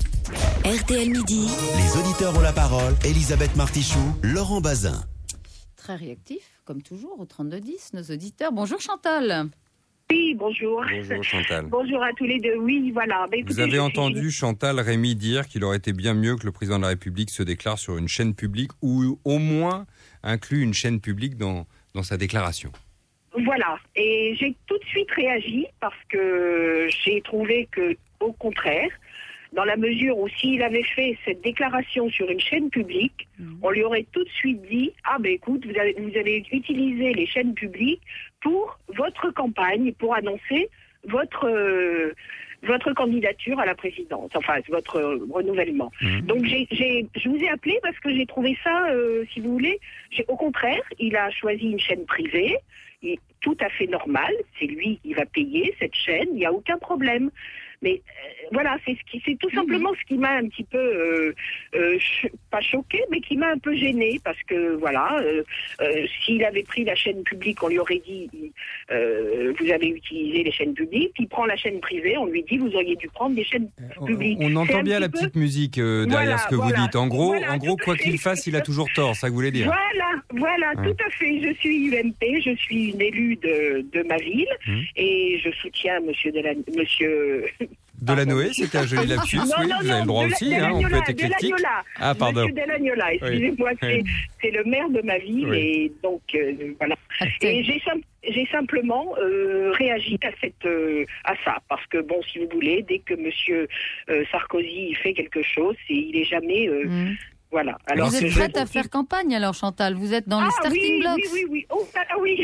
R T L Midi. Les auditeurs ont la parole. Elisabeth Martichoux, Laurent Bazin. Très réactif, comme toujours, au trente-deux dix, nos auditeurs. Bonjour Chantal. Oui, bonjour. Bonjour Chantal. Bonjour à tous les deux. Oui, voilà. Bah, écoutez, Vous avez je entendu suis... Chantal Rémy dire qu'il aurait été bien mieux que le président de la République se déclare sur une chaîne publique ou au moins inclut une chaîne publique dans, dans sa déclaration. Voilà. Et j'ai tout de suite réagi parce que j'ai trouvé que, au contraire, dans la mesure où s'il avait fait cette déclaration sur une chaîne publique, mmh. on lui aurait tout de suite dit « Ah ben écoute, vous avez, vous avez utilisé les chaînes publiques pour votre campagne, pour annoncer votre, euh, votre candidature à la présidence, enfin votre euh, renouvellement. Mmh. » Donc j'ai, j'ai, je vous ai appelé parce que j'ai trouvé ça, euh, si vous voulez, j'ai, au contraire, il a choisi une chaîne privée, et tout à fait normal, c'est lui qui va payer cette chaîne, il n'y a aucun problème. Mais euh, voilà, c'est, ce qui, c'est tout simplement ce qui m'a un petit peu, euh, euh, ch- pas choqué, mais qui m'a un peu gêné parce que voilà, euh, euh, s'il avait pris la chaîne publique, on lui aurait dit, euh, vous avez utilisé les chaînes publiques. Il prend la chaîne privée, on lui dit, vous auriez dû prendre des chaînes publiques. On, on entend bien la peu... petite musique euh, derrière voilà, ce que voilà, vous dites. En gros, voilà, en gros, quoi qu'il fasse, il a toujours tort. Ça que vous voulez dire. Voilà, voilà, ouais. Tout à fait. Je suis U M P, je suis une élue de, de ma ville hum. et je soutiens Monsieur Delan... Monsieur. Delanoë, c'était un joli lapsus, non, oui, non, vous avez le droit de aussi, la, hein, on peut être éclectique. Ah, pardon. Monsieur Delagnola, excusez-moi, oui. c'est, c'est le maire de ma ville, oui. Et donc, euh, voilà. Et j'ai, j'ai simplement euh, réagi à, cette, euh, à ça, parce que, bon, si vous voulez, dès que Monsieur euh, Sarkozy fait quelque chose, c'est, il est jamais... Euh, mmh. Voilà. Alors, vous êtes prête je... à faire campagne alors, Chantal? Vous êtes dans ah, les starting oui, blocks? Oui, oui, oui. Oh, ah, oui.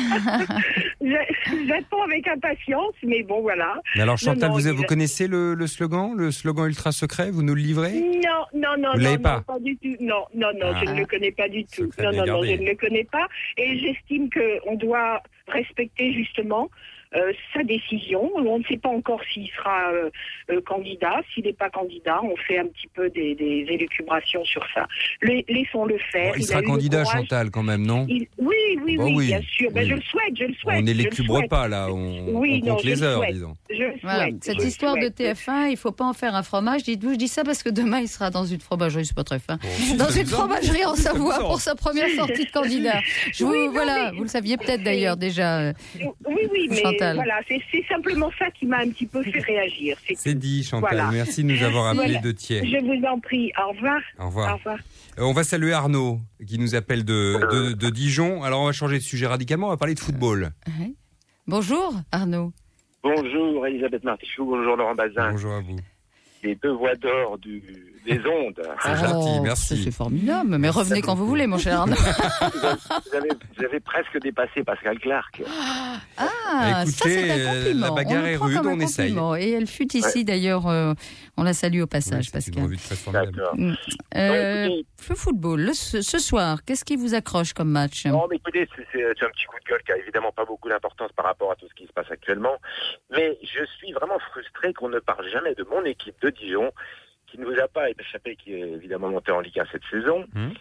J'attends avec impatience, mais bon, voilà. Mais alors, Chantal, non, non, vous, il... vous connaissez le, le slogan, le slogan ultra secret? Vous nous le livrez? Non, non, non, vous non, l'avez non, pas. pas du tout. Non, non, non, ah. je ne le connais pas du tout. Secret non, non, gardé. non, je ne le connais pas. Et j'estime qu'on doit respecter justement Euh, sa décision. On ne sait pas encore s'il sera euh, euh, candidat. S'il n'est pas candidat, on fait un petit peu des, des élucubrations sur ça. Le, laissons-le faire. Bon, il, il sera candidat, Chantal, quand même, non? il... Oui, oui, bah, oui, oui, bien sûr. Oui. Ben, je le souhaite, je le souhaite. On n'élucubre pas, là. On, oui, on non, compte les heures, disons. Je le voilà. souhaite. Cette je histoire souhaite. de T F un, il ne faut pas en faire un fromage. Dites-vous, je dis ça parce que demain, il sera dans une fromagerie, c'est pas très fin. Bon, dans une fromagerie en Savoie pour sa première sortie de candidat. Je vous, oui, non, voilà, mais... vous le saviez peut-être d'ailleurs déjà. Oui, oui, mais Chantal. Voilà, c'est, c'est simplement ça qui m'a un petit peu fait réagir. C'est, c'est dit, Chantal. Voilà. Merci de nous avoir appelé voilà. de Thiers. Je vous en prie. Au revoir. Au revoir. Au revoir. Euh, on va saluer Arnaud, qui nous appelle de, de, de Dijon. Alors, on va changer de sujet radicalement. On va parler de football. Euh, bonjour, Arnaud. Bonjour, Elisabeth Martichoux. Bonjour, Laurent Bazin. Bonjour à vous. Les deux voix d'or du, des ondes. C'est oh, gentil, merci. C'est formidable, mais revenez quand vous voulez, mon cher Arnaud. vous, avez, vous avez presque dépassé Pascal Clark. Ah, écoutez, ça c'est un compliment. La bagarre on est rude, on essaye. Et elle fut ici ouais. d'ailleurs, euh, on la salue au passage, oui, Pascal. D'accord. Euh, bon, le football, le, ce, ce soir, qu'est-ce qui vous accroche comme match? Non, mais écoutez, c'est, c'est, c'est un petit coup de gueule qui a évidemment pas beaucoup d'importance par rapport à tout ce qui se passe actuellement. Mais je suis vraiment frustré qu'on ne parle jamais de mon équipe de Dijon, qui ne vous a pas échappé, qui est évidemment monté en Ligue un cette saison, mmh.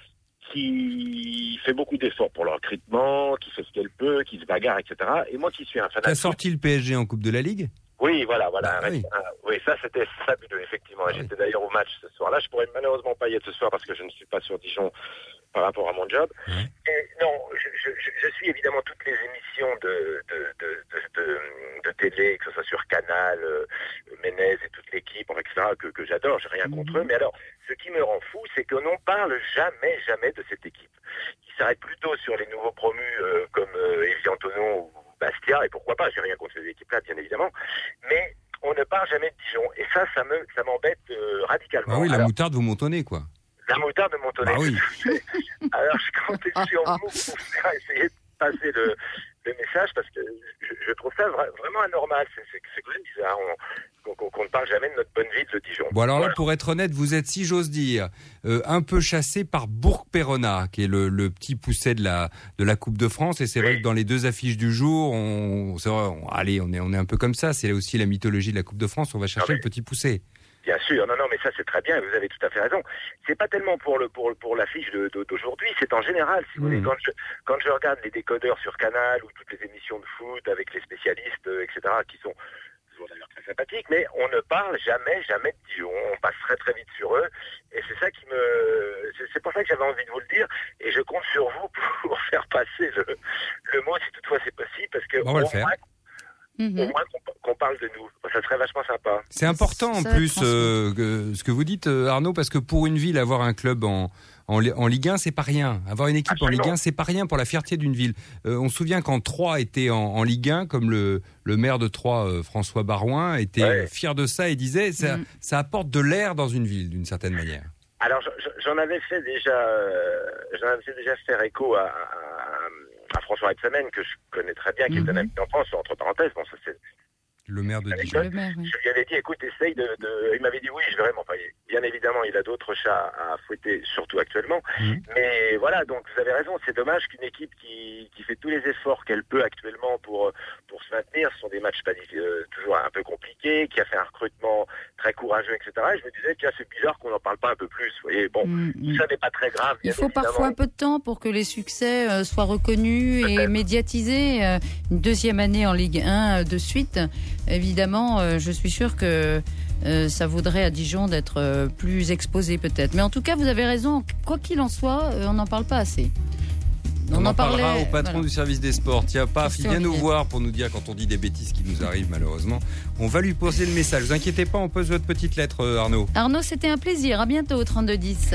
qui fait beaucoup d'efforts pour le recrutement, qui fait ce qu'elle peut, qui se bagarre, et cetera. Et moi qui suis un fanatique... Qui a sorti le P S G en Coupe de la Ligue ? Oui, voilà, voilà. Ah, oui. Un, oui, ça c'était fabuleux, effectivement. Ah, J'étais oui. d'ailleurs au match ce soir-là. Je pourrais malheureusement pas y être ce soir parce que je ne suis pas sur Dijon par rapport à mon job. Ouais. Et non, je, je, je, je suis évidemment toutes les émissions de, de, de, de, de, de télé, que ce soit sur Canal, euh, Ménez et toute l'équipe, et cetera, que, que j'adore, j'ai rien contre eux. Mais alors, ce qui me rend fou, c'est que l'on parle jamais, jamais de cette équipe. Qui s'arrête plutôt sur les nouveaux promus euh, comme euh, Evian Tonon ou Bastia, et pourquoi pas, j'ai rien contre ces équipes-là, bien évidemment. Mais on ne parle jamais de Dijon. Et ça, ça me, ça m'embête euh, radicalement. Ah oui, la alors, moutarde vous montonnez, quoi. La moutarde de Montonnet. Ah oui. Alors, je comptais sur vous pour faire essayer de passer le, le message parce que je, je trouve ça vra- vraiment anormal. C'est, c'est, c'est quand même bizarre on, qu'on, qu'on ne parle jamais de notre bonne ville de Dijon. Bon, alors là, Voilà. pour être honnête, vous êtes, si j'ose dire, euh, un peu chassé par Bourg-Péronat, qui est le, le petit pousset de la, de la Coupe de France. Et c'est vrai que dans les deux affiches du jour, on, c'est vrai, on, allez, on est, on est un peu comme ça. C'est aussi la mythologie de la Coupe de France. On va chercher Ah, mais... le petit pousset. Bien sûr, non, non, mais ça c'est très bien, vous avez tout à fait raison. C'est pas tellement pour le pour pour l'affiche de, de, d'aujourd'hui, c'est en général. Si vous voulez, quand je quand je regarde les décodeurs sur Canal ou toutes les émissions de foot avec les spécialistes, euh, et cetera, qui sont toujours d'ailleurs très sympathiques, mais on ne parle jamais, jamais de Dijon. On passe très très vite sur eux, et c'est ça qui me, c'est, c'est pour ça que j'avais envie de vous le dire, et je compte sur vous pour faire passer le le mot si toutefois c'est possible, parce que On va le faire. Au moins qu'on, qu'on parle de nous. Ça serait vachement sympa. C'est important en Ça plus euh, que, ce que vous dites, euh, Arnaud, parce que pour une ville, avoir un club en, en, en Ligue un, c'est pas rien. Avoir une équipe Absolument. en Ligue un, c'est pas rien pour la fierté d'une ville. Euh, on se souvient quand Troyes était en, en Ligue un, comme le, le maire de Troyes, euh, François Barouin, était ouais. fier de ça et disait ça, mmh. ça apporte de l'air dans une ville, d'une certaine manière. Alors, j'en avais fait déjà, euh, j'en avais fait déjà faire écho à, à, à François Rebsamen, que je connais très bien, qui mmh. est un ami d'enfance, entre parenthèses. Bon, ça c'est le maire de Dijon. Oui. Je lui avais dit, écoute, essaye de, de... Il m'avait dit oui, je vais vraiment. Enfin, bien évidemment, il a d'autres chats à fouetter, surtout actuellement. Mmh. Mais voilà, donc vous avez raison, c'est dommage qu'une équipe qui, qui fait tous les efforts qu'elle peut actuellement pour, pour se maintenir, ce sont des matchs pas, euh, toujours un peu compliqués, qui a fait un recrutement très courageux, et cetera. Et je me disais, tiens, c'est bizarre qu'on n'en parle pas un peu plus. Vous voyez, bon, mmh. ça n'est pas très grave. Il faut évidemment. parfois un peu de temps pour que les succès euh, soient reconnus Peut-être. et médiatisés. Euh, une deuxième année en Ligue un euh, de suite, évidemment. Je suis sûre que euh, ça vaudrait à Dijon d'être euh, plus exposé peut-être. Mais en tout cas, vous avez raison. Quoi qu'il en soit, euh, on n'en parle pas assez. On, on en, en parlera parlait, au patron voilà. du service des sports. Tiens, paf, il vient nous voir pour nous dire quand on dit des bêtises qui nous arrivent malheureusement. On va lui poser le message. Vous inquiétez pas, on pose votre petite lettre, Arnaud. Arnaud, c'était un plaisir. À bientôt au trente-deux dix.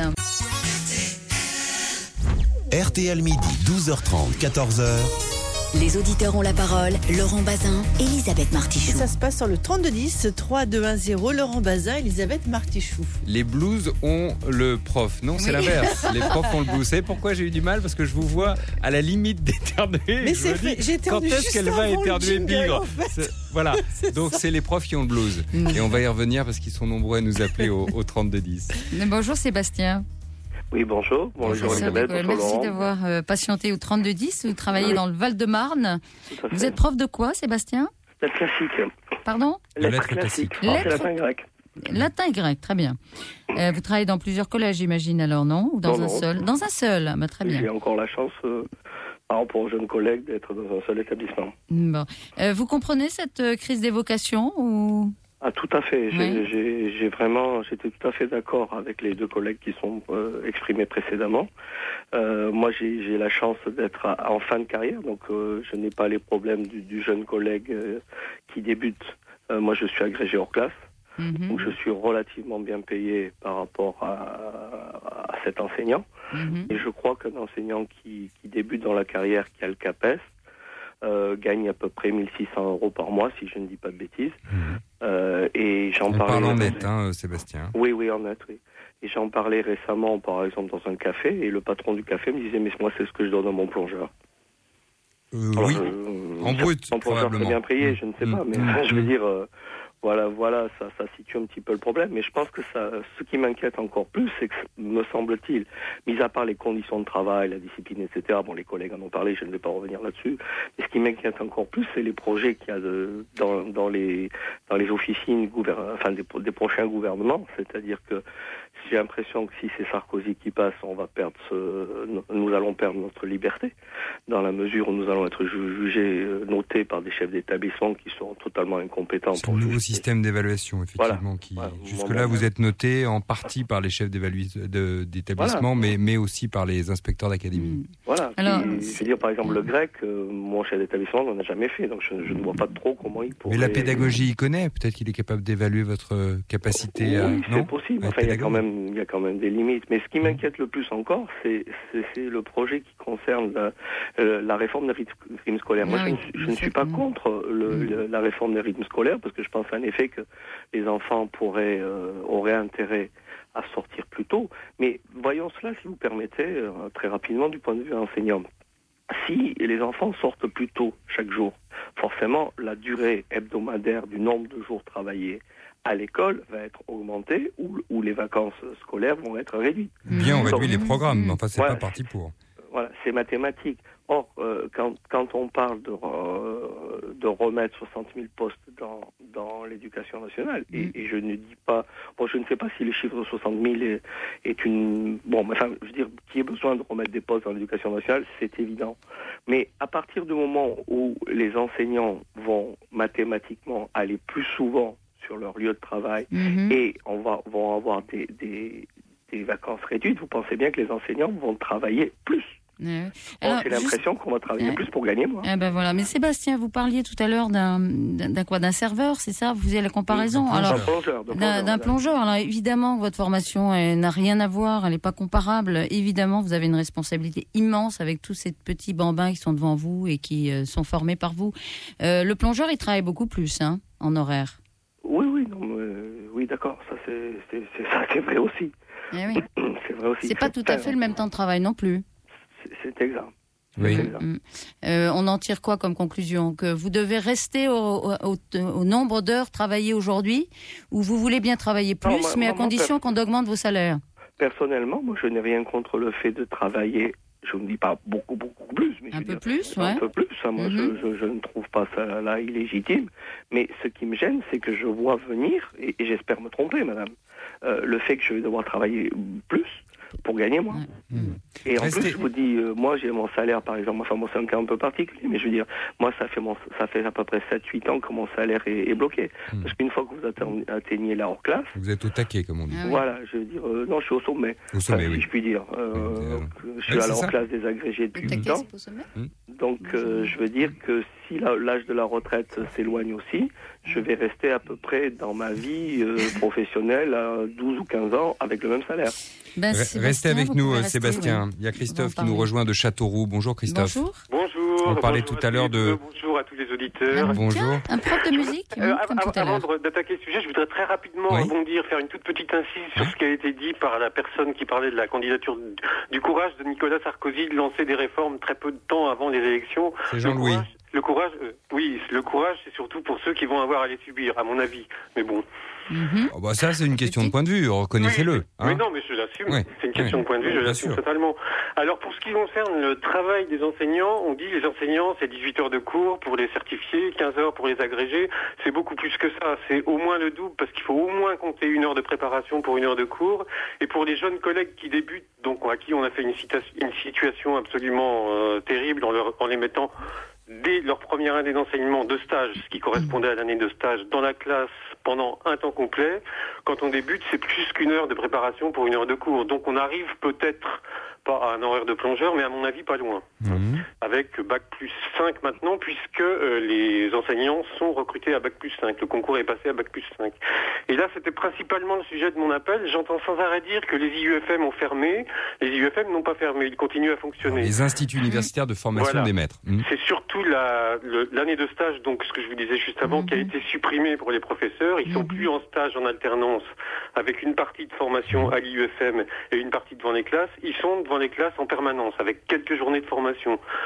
R T L midi, douze heures trente, quatorze heures. Les auditeurs ont la parole. Laurent Bazin, Elisabeth Martichoux. Ça se passe sur le trente-deux dix, trois deux un zéro. Laurent Bazin, Elisabeth Martichoux. Les blues ont le prof. Non, c'est oui. l'inverse. Les profs ont le blues. Vous savez pourquoi j'ai eu du mal ? Parce que je vous vois à la limite d'éternuer. Mais je c'est fait. J'ai éternué quand est-ce qu'elle va éternuer bigre en fait. c'est, Voilà. c'est Donc ça. C'est les profs qui ont le blues. Mmh. Et on va y revenir parce qu'ils sont nombreux à nous appeler au, au trente-deux dix. Bonjour Sébastien. Oui, bonjour. Bonjour, bonjour Elisabeth. Bonjour, merci Laurent. d'avoir euh, patienté au trente-deux dix. Vous travaillez oui. dans le Val-de-Marne. Vous êtes prof de quoi, Sébastien ? Lettres classiques. Pardon ? Lettres classiques. Lettres... C'est latin et grec. Latin et grec, très bien. Euh, vous travaillez dans plusieurs collèges, j'imagine, alors, non ? Ou dans non, un non. seul ? Dans un seul, bah, très bien. J'ai encore la chance, euh, par rapport aux jeunes collègues, d'être dans un seul établissement. Bon. Euh, vous comprenez cette euh, crise des vocations ou... Ah, tout à fait. J'ai, oui. j'ai, j'ai vraiment, j'étais tout à fait d'accord avec les deux collègues qui sont euh, exprimés précédemment. Euh, moi, j'ai, j'ai la chance d'être à, en fin de carrière, donc euh, je n'ai pas les problèmes du, du jeune collègue euh, qui débute. Euh, moi, je suis agrégé hors classe, mm-hmm. donc je suis relativement bien payé par rapport à, à cet enseignant. Mm-hmm. Et je crois qu'un enseignant qui, qui débute dans la carrière, qui a le CAPES, Euh, gagne à peu près mille six cents euros par mois, si je ne dis pas de bêtises. Mmh. Euh, et j'en On parlais. parle en net, hein, Sébastien. Oui, oui, en net, oui. Et j'en parlais récemment, par exemple, dans un café, et le patron du café me disait, mais moi, c'est ce que je donne à mon plongeur. Euh, Alors, oui, je, en brut, mon plongeur très bien payé, mmh. je ne sais mmh. pas, mais mmh. je veux dire, euh, voilà, voilà, ça, ça situe un petit peu le problème. Mais je pense que ça, ce qui m'inquiète encore plus, c'est que, me semble-t-il, mis à part les conditions de travail, la discipline, et cetera, bon, les collègues en ont parlé, je ne vais pas revenir là-dessus, mais ce qui m'inquiète encore plus, c'est les projets qu'il y a de, dans, dans les, dans les officines, gouver- enfin, des, des prochains gouvernements. C'est-à-dire que j'ai l'impression que si c'est Sarkozy qui passe, on va perdre ce, nous allons perdre notre liberté, dans la mesure où nous allons être jugés, notés par des chefs d'établissement qui seront totalement incompétents. C'est un nouveau système d'évaluation, effectivement. Voilà. Qui, voilà. Jusque-là, vous êtes noté en partie par les chefs de, d'établissement, voilà. mais, mais aussi par les inspecteurs d'académie. Mmh. Voilà. Alors, Puis, je veux dire, par exemple, le grec, euh, mon chef d'établissement n'en a jamais fait, donc je, je ne vois pas trop comment il pourrait... Mais la pédagogie, il connaît. Peut-être qu'il est capable d'évaluer votre capacité oui, à... Oui, c'est non possible. Enfin, il y a quand même, il y a quand même des limites. Mais ce qui m'inquiète le plus encore, c'est, c'est, c'est le projet qui concerne la, euh, la réforme des rythmes scolaires. Moi, ah, je, oui, je, je ne suis pas contre le, le, la réforme des rythmes scolaires, parce que je pense en effet que les enfants pourraient, euh, auraient intérêt à sortir plus tôt. Mais voyons cela, si vous permettez, euh, très rapidement du point de vue enseignant. Si les enfants sortent plus tôt chaque jour, forcément, la durée hebdomadaire du nombre de jours travaillés à l'école va être augmentée ou, ou les vacances scolaires vont être réduites. Bien, on réduit les programmes, mais enfin, c'est voilà, pas parti pour. Voilà, c'est mathématique. Or, euh, quand, quand on parle de, euh, de remettre soixante mille postes dans, dans l'éducation nationale, mmh. et, et je ne dis pas, bon, je ne sais pas si le chiffre de soixante mille est, est une, bon, enfin, je veux dire, qu'il y ait besoin de remettre des postes dans l'éducation nationale, c'est évident. Mais à partir du moment où les enseignants vont mathématiquement aller plus souvent sur leur lieu de travail mmh. et on va, vont avoir des, des, des vacances réduites, vous pensez bien que les enseignants vont travailler plus. Euh, Alors, j'ai l'impression juste... qu'on va travailler euh, plus pour gagner moins. Eh ben voilà. Mais Sébastien, vous parliez tout à l'heure d'un, d'un quoi, d'un serveur, c'est ça? Vous avez la comparaison. Oui, Alors, d'un plongeur. D'un, d'un, d'un plongeur. Alors évidemment, votre formation elle, n'a rien à voir, elle n'est pas comparable. Évidemment, vous avez une responsabilité immense avec tous ces petits bambins qui sont devant vous et qui euh, sont formés par vous. Euh, le plongeur, il travaille beaucoup plus, hein, en horaire. Oui, oui, non, mais, oui, d'accord. Ça, c'est, c'est, c'est ça, c'est vrai aussi. Eh oui. C'est vrai aussi. C'est, c'est pas tout à fait le même temps de travail non plus. C'est exact. Oui. Euh, on en tire quoi comme conclusion? Que vous devez rester au, au, au nombre d'heures travaillées aujourd'hui, ou vous voulez bien travailler plus, non, moi, mais à moi, condition qu'on augmente vos salaires? Personnellement, moi, je n'ai rien contre le fait de travailler, je ne dis pas beaucoup, beaucoup plus, mais un je peu dire, plus, un ouais. peu plus. Ça, moi, mm-hmm. je, je, je ne trouve pas ça là illégitime. Mais ce qui me gêne, c'est que je vois venir, et, et j'espère me tromper, madame, euh, le fait que je vais devoir travailler plus pour gagner moins. Mmh. Et en Restez... plus, je vous dis, euh, moi, j'ai mon salaire, par exemple, enfin, bon, c'est un cas un peu particulier, mais je veux dire, moi, ça fait, mon, ça fait à peu près sept huit ans que mon salaire est, est bloqué. Mmh. Parce qu'une fois que vous atteignez, atteignez la hors-classe... Vous êtes au taquet, comme on dit. Ah, voilà, oui. je veux dire, euh, non, je suis au sommet. Au sommet, enfin, oui. Si je puis dire. Euh, oui, je suis oui, à la hors-classe des agrégés depuis huit ans. Mmh. Donc, euh, je veux dire que si la, l'âge de la retraite s'éloigne aussi, je vais rester à peu près dans ma vie euh, professionnelle à douze ou quinze ans avec le même salaire. Ben, restez avec nous, rester, Sébastien. Oui. Il y a Christophe qui nous rejoint de Châteauroux. Bonjour, Christophe. Bonjour. Bonjour. On parlait bonjour tout à l'heure de... Bonjour à tous les auditeurs. Un bonjour. Un prof de musique euh, oui, comme av- tout à Avant l'heure. d'attaquer le sujet, je voudrais très rapidement oui. rebondir, faire une toute petite incise sur oui. ce qui a été dit par la personne qui parlait de la candidature du courage de Nicolas Sarkozy de lancer des réformes très peu de temps avant les élections. C'est Jean-Louis. Le courage, euh, oui, le courage, c'est surtout pour ceux qui vont avoir à les subir, à mon avis. Mais bon. Mm-hmm. Oh bah ça, c'est une question de point de vue, reconnaissez-le. Oui, hein. mais non, mais je l'assume. Oui. C'est une question oui. de point de vue, je Bien l'assume sûr. totalement. Alors, pour ce qui concerne le travail des enseignants, on dit les enseignants, c'est dix-huit heures de cours pour les certifiés, quinze heures pour les agrégés. C'est beaucoup plus que ça. C'est au moins le double, parce qu'il faut au moins compter une heure de préparation pour une heure de cours. Et pour les jeunes collègues qui débutent, donc à qui on a fait une, cita- une situation absolument euh, terrible en, leur, en les mettant dès leur première année d'enseignement de stage, ce qui correspondait à l'année de stage, dans la classe pendant un temps complet. Quand on débute, c'est plus qu'une heure de préparation pour une heure de cours. Donc on arrive peut-être pas à un horaire de plongeur, mais à mon avis pas loin. Mmh. Avec bac plus cinq maintenant, puisque euh, les enseignants sont recrutés à bac plus cinq. Le concours est passé à bac plus cinq. Et là, c'était principalement le sujet de mon appel. J'entends sans arrêt dire que les I U F M ont fermé. Les I U F M n'ont pas fermé, ils continuent à fonctionner. Les instituts universitaires de formation voilà. des maîtres. Mmh. C'est surtout la, le, l'année de stage, donc ce que je vous disais juste avant, mmh. qui a été supprimée pour les professeurs. Ils mmh. sont plus en stage en alternance avec une partie de formation à l'I U F M et une partie devant les classes. Ils sont devant les classes en permanence avec quelques journées de formation.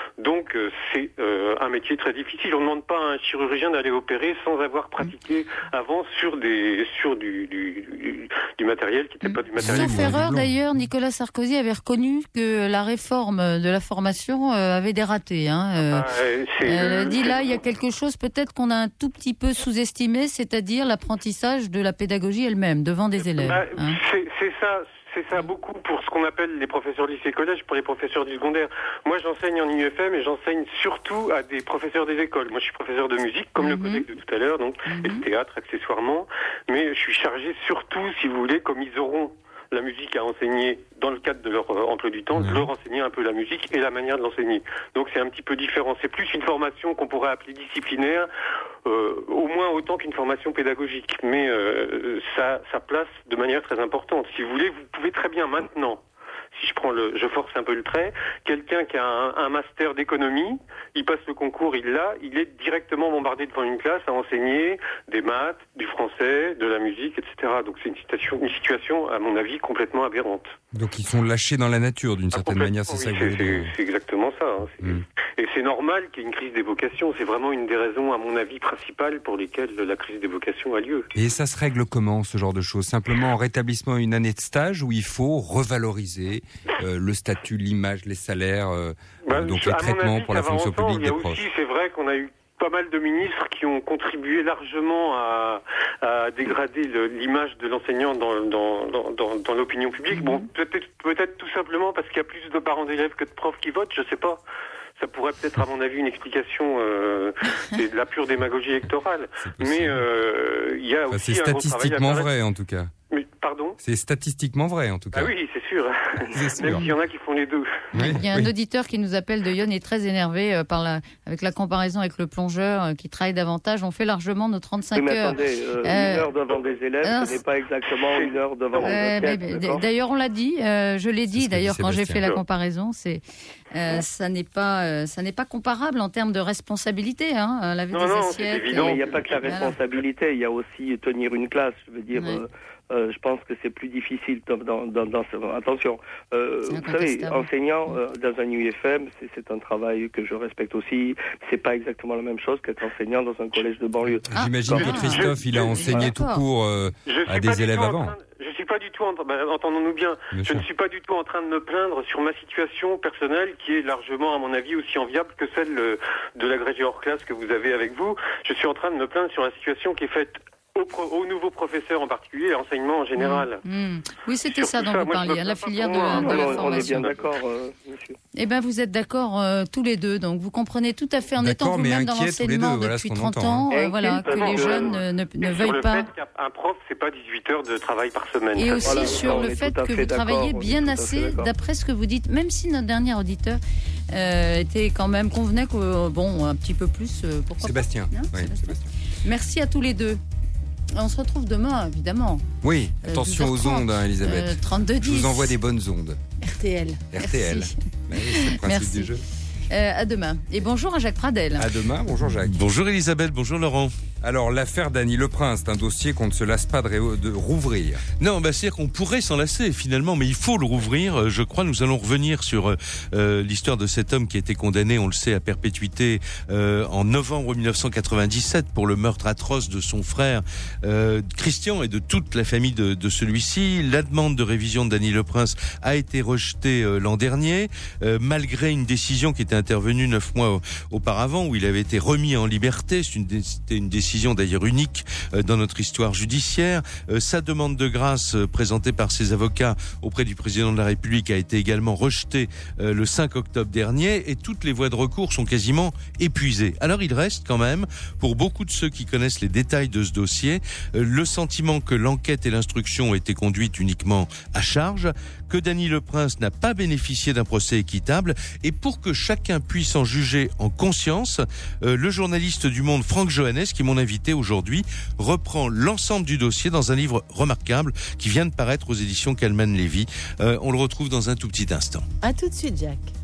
Donc euh, c'est euh, un métier très difficile. On ne demande pas à un chirurgien d'aller opérer sans avoir pratiqué avant sur des sur du du, du, du matériel qui n'était pas du matériel. Sauf erreur d'ailleurs, Nicolas Sarkozy avait reconnu que la réforme de la formation euh, avait des ratés. Hein. Euh, Ah, euh, c'est- elle a dit là, il y a quelque chose peut-être qu'on a un tout petit peu sous-estimé, c'est-à-dire l'apprentissage de la pédagogie elle-même devant des élèves. Bah, hein. c'est, c'est ça, c'est ça beaucoup pour ce qu'on appelle les professeurs lycée-collège, pour les professeurs du secondaire. Moi, j'enseigne en I U F M et j'enseigne surtout à des professeurs des écoles. Moi, je suis professeur de musique, comme le collègue de tout à l'heure, donc et de théâtre accessoirement. Mais je suis chargé surtout, si vous voulez, comme ils auront la musique à enseigner dans le cadre de leur euh, emploi du temps, de leur enseigner un peu la musique et la manière de l'enseigner. Donc c'est un petit peu différent. C'est plus une formation qu'on pourrait appeler disciplinaire, euh, au moins autant qu'une formation pédagogique. Mais euh, ça, ça place de manière très importante. Si vous voulez, vous pouvez très bien maintenant, si je prends le, je force un peu le trait, quelqu'un qui a un, un master d'économie, il passe le concours, il l'a, il est directement bombardé devant une classe à enseigner des maths, du français, de la musique, et cetera. Donc c'est une situation, une situation, à mon avis, complètement aberrante. Donc ils sont lâchés dans la nature d'une certaine manière, c'est ça que vous Oui, voulez c'est, dire. c'est exactement ça. hein. C'est- Mm. Et c'est normal qu'il y ait une crise des vocations. C'est vraiment une des raisons, à mon avis, principales pour lesquelles la crise des vocations a lieu. Et ça se règle comment, ce genre de choses? Simplement en rétablissant une année de stage où il faut revaloriser euh, le statut, l'image, les salaires, euh, Bah, donc je- les à mon traitements avis, pour la ça va fonction ensemble. publique Il y a des profs. aussi, c'est vrai qu'on a eu pas mal de ministres qui ont contribué largement à, à dégrader le- l'image de l'enseignant dans, dans, dans, dans, dans l'opinion publique. Bon, peut-être, peut-être tout simplement parce qu'il y a plus de parents d'élèves que de profs qui votent, je sais pas. Ça pourrait peut-être, à mon avis, une explication euh, c'est de la pure démagogie électorale. Mais euh, il y a Enfin, aussi c'est un gros travail à statistiquement faire. vrai, en tout cas. Mais, pardon C'est statistiquement vrai, en tout cas. Ah oui, c'est sûr. C'est sûr. Même s'il y en a qui font les deux. Il y a un auditeur qui nous appelle de Yonne, est très énervé euh, par la, avec la comparaison avec le plongeur euh, qui travaille davantage. On fait largement nos trente-cinq Oui, mais heures. attendez, euh, Euh, une heure devant des élèves, non, ce n'est pas exactement une heure devant Ouais, des mais- autres. mais- d'accord D'ailleurs, on l'a dit, euh, je l'ai dit d'ailleurs quand j'ai Sébastien. fait la comparaison, c'est euh, ça n'est pas euh, ça n'est pas comparable en termes de responsabilité, hein, euh, laver Non, des non, assiettes. Non, mais il n'y a et- pas que la voilà. responsabilité, il y a aussi tenir une classe. Je veux dire, Ouais. euh, euh, je pense que c'est plus difficile dans, dans, dans, dans ce... Attention, euh, C'est vous savez, incontestable. enseignant euh, dans un U F M, c'est, c'est un travail que je respecte aussi. C'est pas exactement la même chose qu'être enseignant dans un collège de banlieue. J'imagine Comme- que Christophe, il a enseigné tout court euh, Je à suis pas des du élèves tout en avant. train de- Je suis pas du tout, en, bah, entendons-nous bien, Bien je sûr. ne suis pas du tout en train de me plaindre sur ma situation personnelle qui est largement, à mon avis, aussi enviable que celle euh, de l'agrégé hors classe que vous avez avec vous. Je suis en train de me plaindre sur la situation qui est faite aux, pro- aux nouveaux professeurs en particulier et à l'enseignement en général. Hmm. Oui, c'était ça dont ça, vous moi, je me parliez, hein, la plains pas filière de, pour moi, la- hein. de Non, la non, on est formation. bien d'accord, euh, monsieur. Eh bien, vous êtes d'accord euh, tous les deux, donc vous comprenez tout à fait en étant D'accord, mais vous-même dans inquiets tous les deux, l'enseignement voilà depuis ce qu'on trente entend, ans, hein. euh, voilà, que les jeunes ne, ne, ne Et sur veuillent le pas. fait qu'un prof, c'est pas dix-huit heures de travail par semaine. Et Ça, aussi voilà. sur On le est fait tout à que fait vous d'accord, travaillez on est bien tout à fait assez, d'accord. d'après ce que vous dites, même si notre dernier auditeur euh, était quand même convenait que euh, bon, un petit peu plus, euh, pourquoi Sébastien. pas, hein, Oui, Sébastien. Merci à tous les deux. On se retrouve demain, évidemment. Oui, Euh, attention douze aux heures trente, ondes, hein, Elisabeth. euh, trente-deux Je dix. vous envoie des bonnes ondes. R T L. R T L. Merci. Bah oui, c'est le principe Merci. du jeu. Euh, à demain. Et bonjour à Jacques Pradel. À demain, bonjour Jacques. Bonjour Elisabeth, bonjour Laurent. Alors, l'affaire Dany Le Prince, c'est un dossier qu'on ne se lasse pas de, ré- de rouvrir. Non, bah, c'est-à-dire qu'on pourrait s'en lasser finalement, mais il faut le rouvrir. Euh, Je crois nous allons revenir sur euh, l'histoire de cet homme qui a été condamné, on le sait, à perpétuité euh, en novembre mille neuf cent quatre-vingt-dix-sept pour le meurtre atroce de son frère euh, Christian et de toute la famille de, de celui-ci. La demande de révision de Dany Le Prince a été rejetée euh, l'an dernier, euh, malgré une décision qui était intervenue neuf mois au- auparavant, où il avait été remis en liberté. C'est une, dé- c'était une décision d'ailleurs unique euh, dans notre histoire judiciaire. Euh, sa demande de grâce euh, présentée par ses avocats auprès du président de la République a été également rejetée euh, le cinq octobre dernier, et toutes les voies de recours sont quasiment épuisées. Alors il reste quand même, pour beaucoup de ceux qui connaissent les détails de ce dossier, euh, le sentiment que l'enquête et l'instruction ont été conduites uniquement à charge, que Dany Le Prince n'a pas bénéficié d'un procès équitable, et pour que chacun puisse en juger en conscience, euh, le journaliste du Monde Franck Johannes, qui est mon invité aujourd'hui, reprend l'ensemble du dossier dans un livre remarquable qui vient de paraître aux éditions Calman Lévy. Euh, on le retrouve dans un tout petit instant. À tout de suite, Jacques.